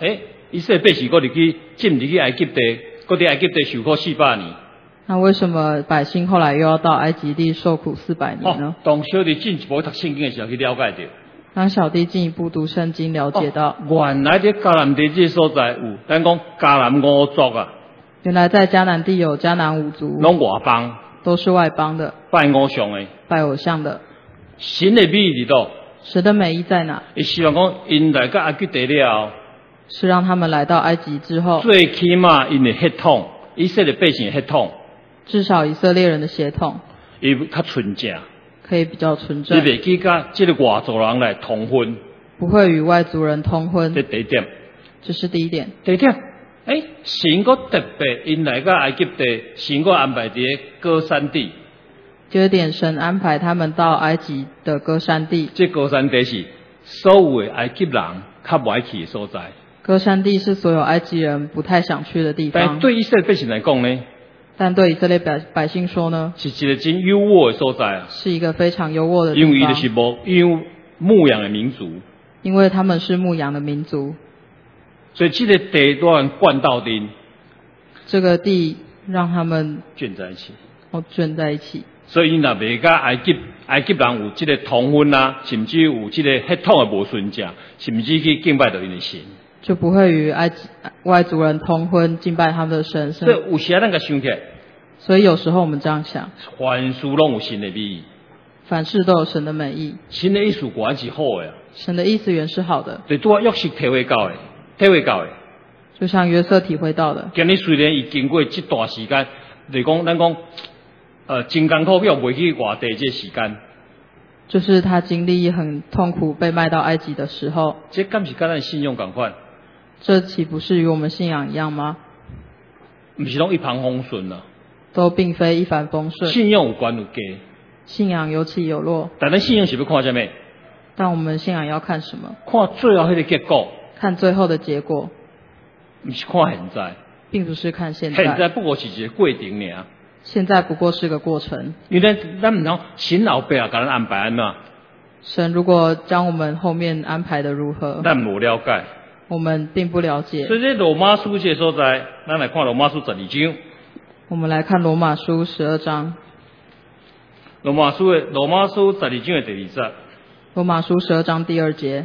以色列百姓搁入去进入去埃及地，搁伫埃及地受苦400年。 那为什么百姓后来又要到埃及地受苦400年呢？ 当小弟进一步读圣经的时候去了解到， 当小弟进一步读圣经了解到， 原来在迦南地这所在有，咱讲迦南5族啊， 原来在迦南地有迦南5族， 拢外邦， 都是外邦的， 拜偶像的， 拜偶像的。 神的美意伫倒？ 神的美意在哪？ 伊希望讲因来到埃及地了， 是让他们来到埃及之后， 最起码因的血统，以色列百姓的血统， 至少以色列人的血统， 伊较纯正， 可以比较纯正， 你袂去甲这个外族人来通婚， 不会与外族人通婚。 这第一点。 这是第一点。 第二点，神国特别因来到埃及地，神国安排伫歌山地。 第二点，神安排他们到埃及的歌山地。 这歌山地是所有的埃及人较不爱去的所在。 歌山地是所有埃及人不太想去的地方。 但对以色列百姓来讲呢？ 但对以色列百姓说呢？ 是一个真优渥的所在啊！ 是一个非常优渥的地方。 因为伊就是牧羊的民族。 因为他们是牧羊的民族。 所以这个地段灌到丁。 这个地让他们卷在一起。 卷在一起。所以因若袂甲埃及人有这个通婚啊，甚至有这个血统的无顺正，甚至去敬拜到因的神， 就不会与外族人通婚，敬拜他们的神。 所以有时咱个想起来， 所以有时候我们这样想， 凡事拢有神的美意， 凡事都有神的美意。 神的意思原是好的， 神的意思原是好的。 对，拄啊约瑟体会到的。 就像约瑟体会到的。 今日虽然伊经过这段时间，就是讲咱讲。真艰苦又袂去外地这时间， 就是他经历很痛苦被卖到埃及的时候。 这敢是跟咱信用同款？ 这岂不是与我们信仰一样吗？ 不是拢一帆风顺啊？ 都并非一帆风顺。 信仰有高有低， 信仰有起有落。 但咱信仰是要看什么？ 但我们信仰要看什么？ 看最后那个结果。 看最后的结果。 不是看现在， 并不是看现在。 现在不过是一个过程尔。 现在不过是个过程。 因为咱唔通神后背啊，给咱安排安怎？ 神如果将我们后面安排的如何， 咱无了解， 我们并不了解。 所以这罗马书这所在，咱来看罗马书12章。 我们来看罗马书12章。 罗马书12章的第2节。 罗马书12章第2节。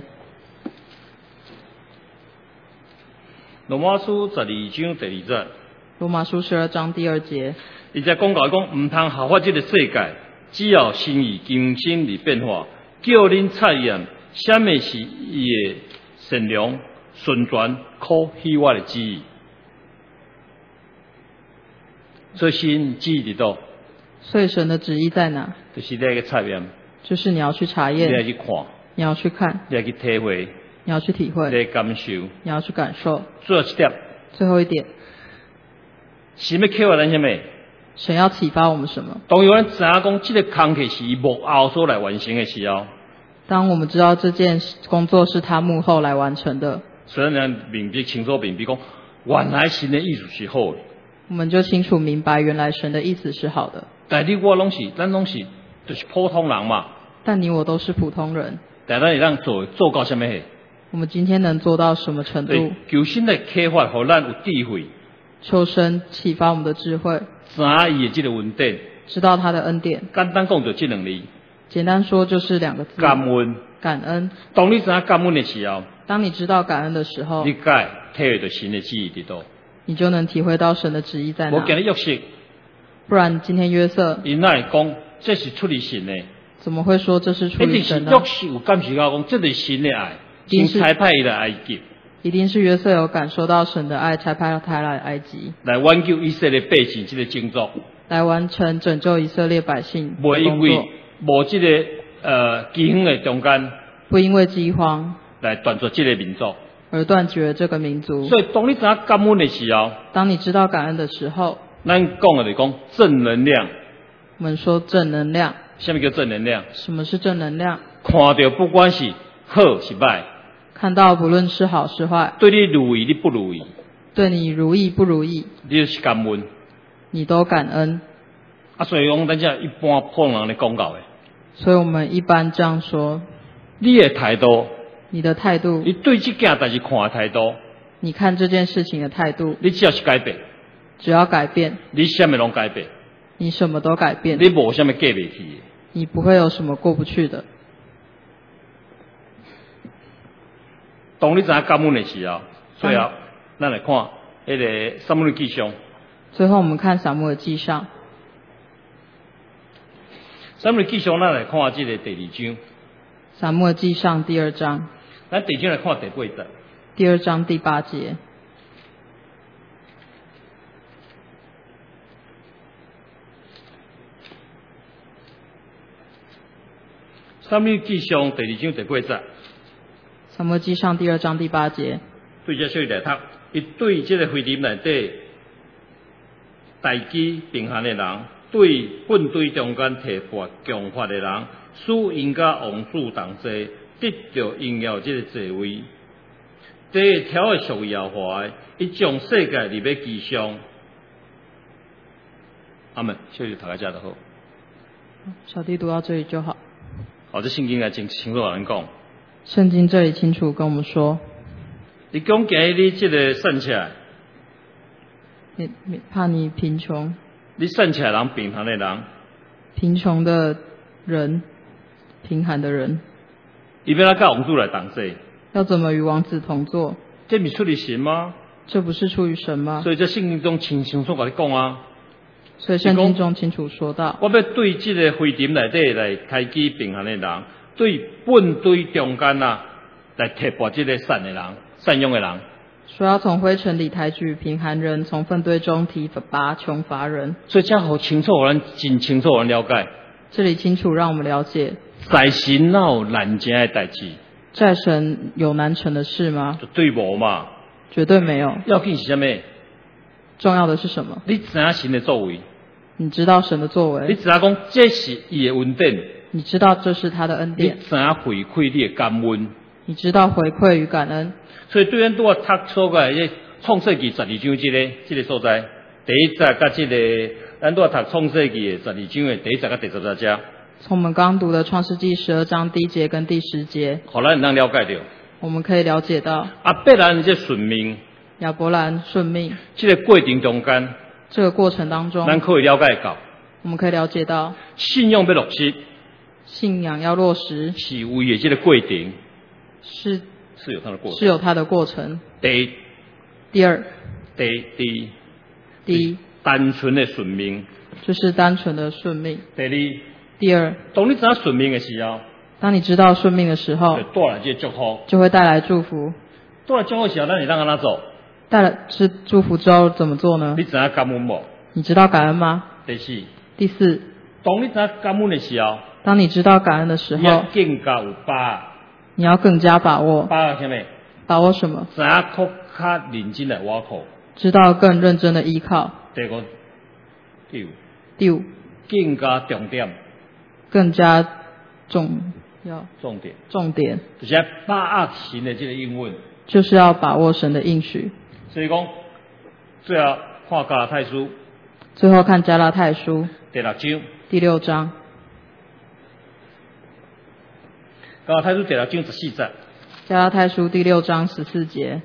罗马书12章第2节。 罗马书12章第2节。 伊在讲到讲，唔通效法这个世界，只要心意更新而变化，叫恁测验什么是伊的善良、纯全、可喜悦的旨意。所以神旨意伫倒？ 所以神的旨意在哪？ 就是你要去测验， 就是你要去查验， 你要去看， 你要去看， 你要去体会， 你要去体会， 你要感受， 你要去感受。 最后一点，神要启发咱什么？ 神要启发我们什么？ 当有人知影讲，这个工课是幕后所来完成的时候， 当我们知道这件工作是他幕后来完成的， 所以咱明白清楚明白讲，原来神的意思是好的， 我们就清楚明白原来神的意思是好的。 但你我咱拢是就是普通人嘛。 但你我都是普通人。 但咱会当做到什么？ 我们今天能做到什么程度？ 求神来启发，互咱有智慧。 求神启发我们的智慧， 知影伊的这个恩典， 知道他的恩典。 简单讲就这2字， 简单说就是2个字： 感恩。 感恩。 当你知影感恩的时候， 当你知道感恩的时候， 你该体会到神的旨意伫倒， 你就能体会到神的旨意在哪。 我今日约瑟， 不然今天约瑟， 伊哪会讲这是出于神的？ 怎么会说这是出于神的？ 约瑟有感受到讲，这是神的爱，神差派伊来埃及。 一定是约瑟有感受到神的爱，才派他来埃及， 来挽救以色列百姓这个工作， 来完成拯救以色列百姓。 不因为无这个饥荒的中间， 不因为饥荒来断绝这个民族， 而断绝这个民族。 所以当你知道感恩的时候， 当你知道感恩的时候， 咱讲的就是讲正能量。 我们说正能量。 什么叫正能量？ 什么是正能量？ 看到不管是好是歹， 看到不论是好是坏， 对你如意你不如意， 对你如意不如意， 你就是感恩， 你都感恩。 所以讲咱这一般普通人咧讲到的， 所以我们一般这样说： 你的态度， 你的态度， 你对这件代志看的态度， 你看这件事情的态度， 你只要是改变， 只要改变， 你什么拢改变， 你什么都改变， 你无什么过不去的。 你不会有什么过不去的。 当你知影感恩的时候，最后咱来看迄个撒母耳记上。 最后我们看撒母耳记上， 撒母耳记上，咱来看这个第2章。 撒母耳记上第2章， 咱第2章来看第8节。 第2章第8节。 撒母耳记上第2章第8节。 撒母耳记上第2章第8节。 对这小来读，伊对这个会林内底代机平衡的人，对粪堆中间提拔强发的人，使因甲王子同齐，得到荣耀这个座位。第1条的属耶和华的，伊将世界立在其上。阿门。小弟读到这就好。 小弟读到这里就好。 好，这圣经也真清楚有人讲。 圣经这里清楚跟我们说， 你讲今日你这个算起来， 你怕你贫穷， 你算起来人平衡的人， 贫穷的人，贫寒的人， 伊要来甲王子来同齐， 要怎么与王子同坐？ 这不是出于神吗？ 这不是出于神吗？ 所以在圣经中清楚甲你讲啊。 所以圣经中清楚说到， 我要对这个会林内底来开启平衡的人，对粪堆中间啊来提拔这个善的人、善良的人。 说要从灰尘里抬举贫寒人，从粪堆中提拔穷乏人。 所以这好清楚，我们真清楚，我们了解。 这里清楚让我们了解， 在神哪有难成的代志？ 在神有难成的事吗？ 绝对无嘛， 绝对没有。 要紧是什么？ 重要的是什么？ 你知影神的作为， 你知道神的作为， 你知影讲这是伊的恩典， 你知道这是他的恩典， 你知影回馈你的感恩， 你知道回馈与感恩。 所以对咱拄啊读所个这创世纪12章这个所在，第1节甲这个咱拄啊读创世纪的12章的第1节甲第10节， 从我们刚读的创世纪12章第1节跟第10节， 互咱能了解到， 我们可以了解到亚伯兰这顺命， 亚伯兰顺命这个过程中间， 这个过程当中， 咱可以了解到， 我们可以了解到信仰要落实， 信仰要落实， 是为的这个过程是有它的过程， 是有它的过程。 第一， 第二， 第一， 单纯的顺命， 就是单纯的顺命。 第二， 第二， 当你知道顺命的时候， 当你知道顺命的时候， 就带来这个祝福， 就会带来祝福。 带来祝福的时候，咱会当安怎做？ 带来是祝福之后怎么做呢？ 你知道感恩无？ 你知道感恩吗？ 第四， 第四， 当你知道感恩的时候， 当你知道感恩的时你要候， 更加有把握。 你要更加把握。 把握什么？ 把握什么？ 知影更较认真来挖苦。 知道更认真的依靠。 第五， 第五， 更加重点。 更加重点。 就是要把握神的这个应允。 就是要把握神的应许。 所以讲，最后看加拉太书。 最后看加拉太书第6章。 第6章。 加拉太书第6章14节。 加拉太书第6章14节。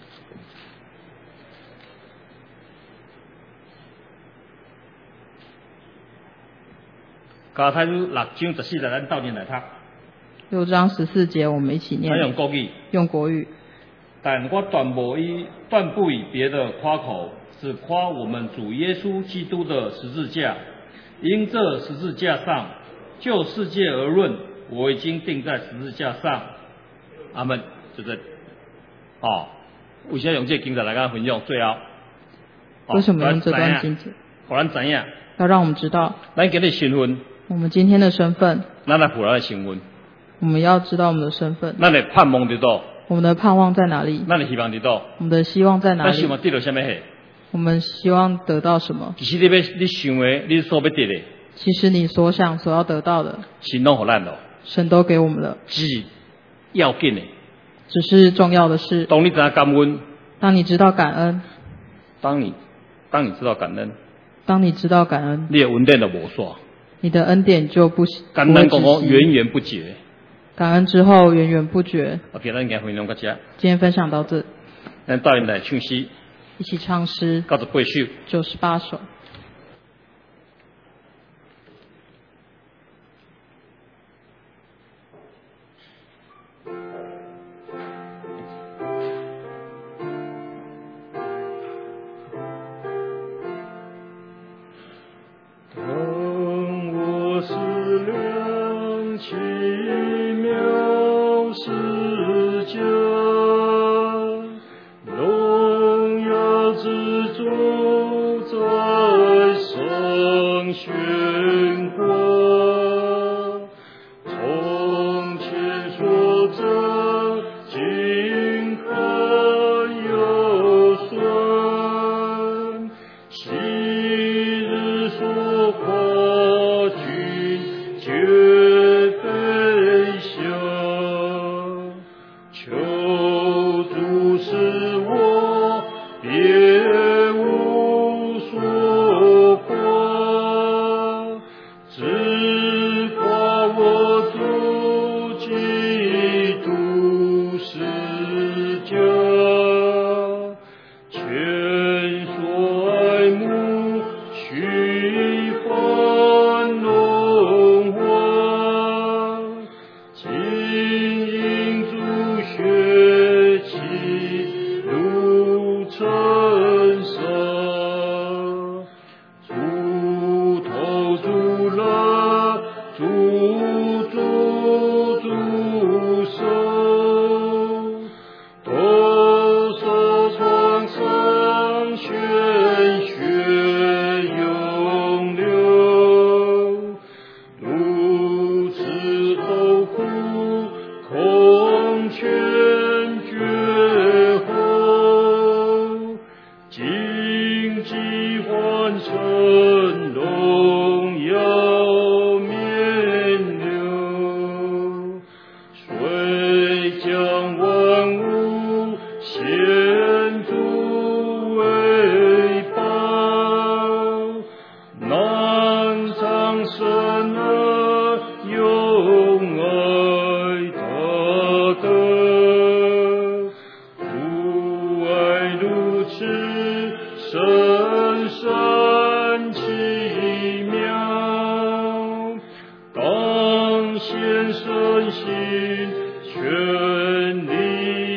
加拉太书6章14节，咱斗阵来读。 6章14节，我们一起念。 用国语。 用国语。 但我断不以别的夸口，只夸我们主耶稣基督的十字架。因这十字架上，就世界而论，我已经钉在十字架上。阿们，就这。为什么用这经节来跟他分享？最后， 为什么用这段经节？ 互咱知影， 要让我们知道， 咱今日身份， 我们今天的身份， 咱来符咱的身份， 我们要知道我们的身份， 咱的盼望伫倒， 我们的盼望在哪里？ 咱的希望伫倒， 我们的希望在哪里？ 咱希望得到什么？ 我们希望得到什么？ 其实你想的，你所要得的， 其实你所想所要得到的， 神拢互咱咯， 神都给我们了， 是要紧的。 只是重要的是， 当你知道感恩， 当你知道感恩， 当你知道感恩， 当你知道感恩， 你的恩典就无煞， 你的恩典就不简单讲讲源源不绝。 感恩之后源源不绝。 OK，咱今天分享到这。 今天分享到这。 咱带领来唱诗， 一起唱诗 98首。 98首。 显身心全力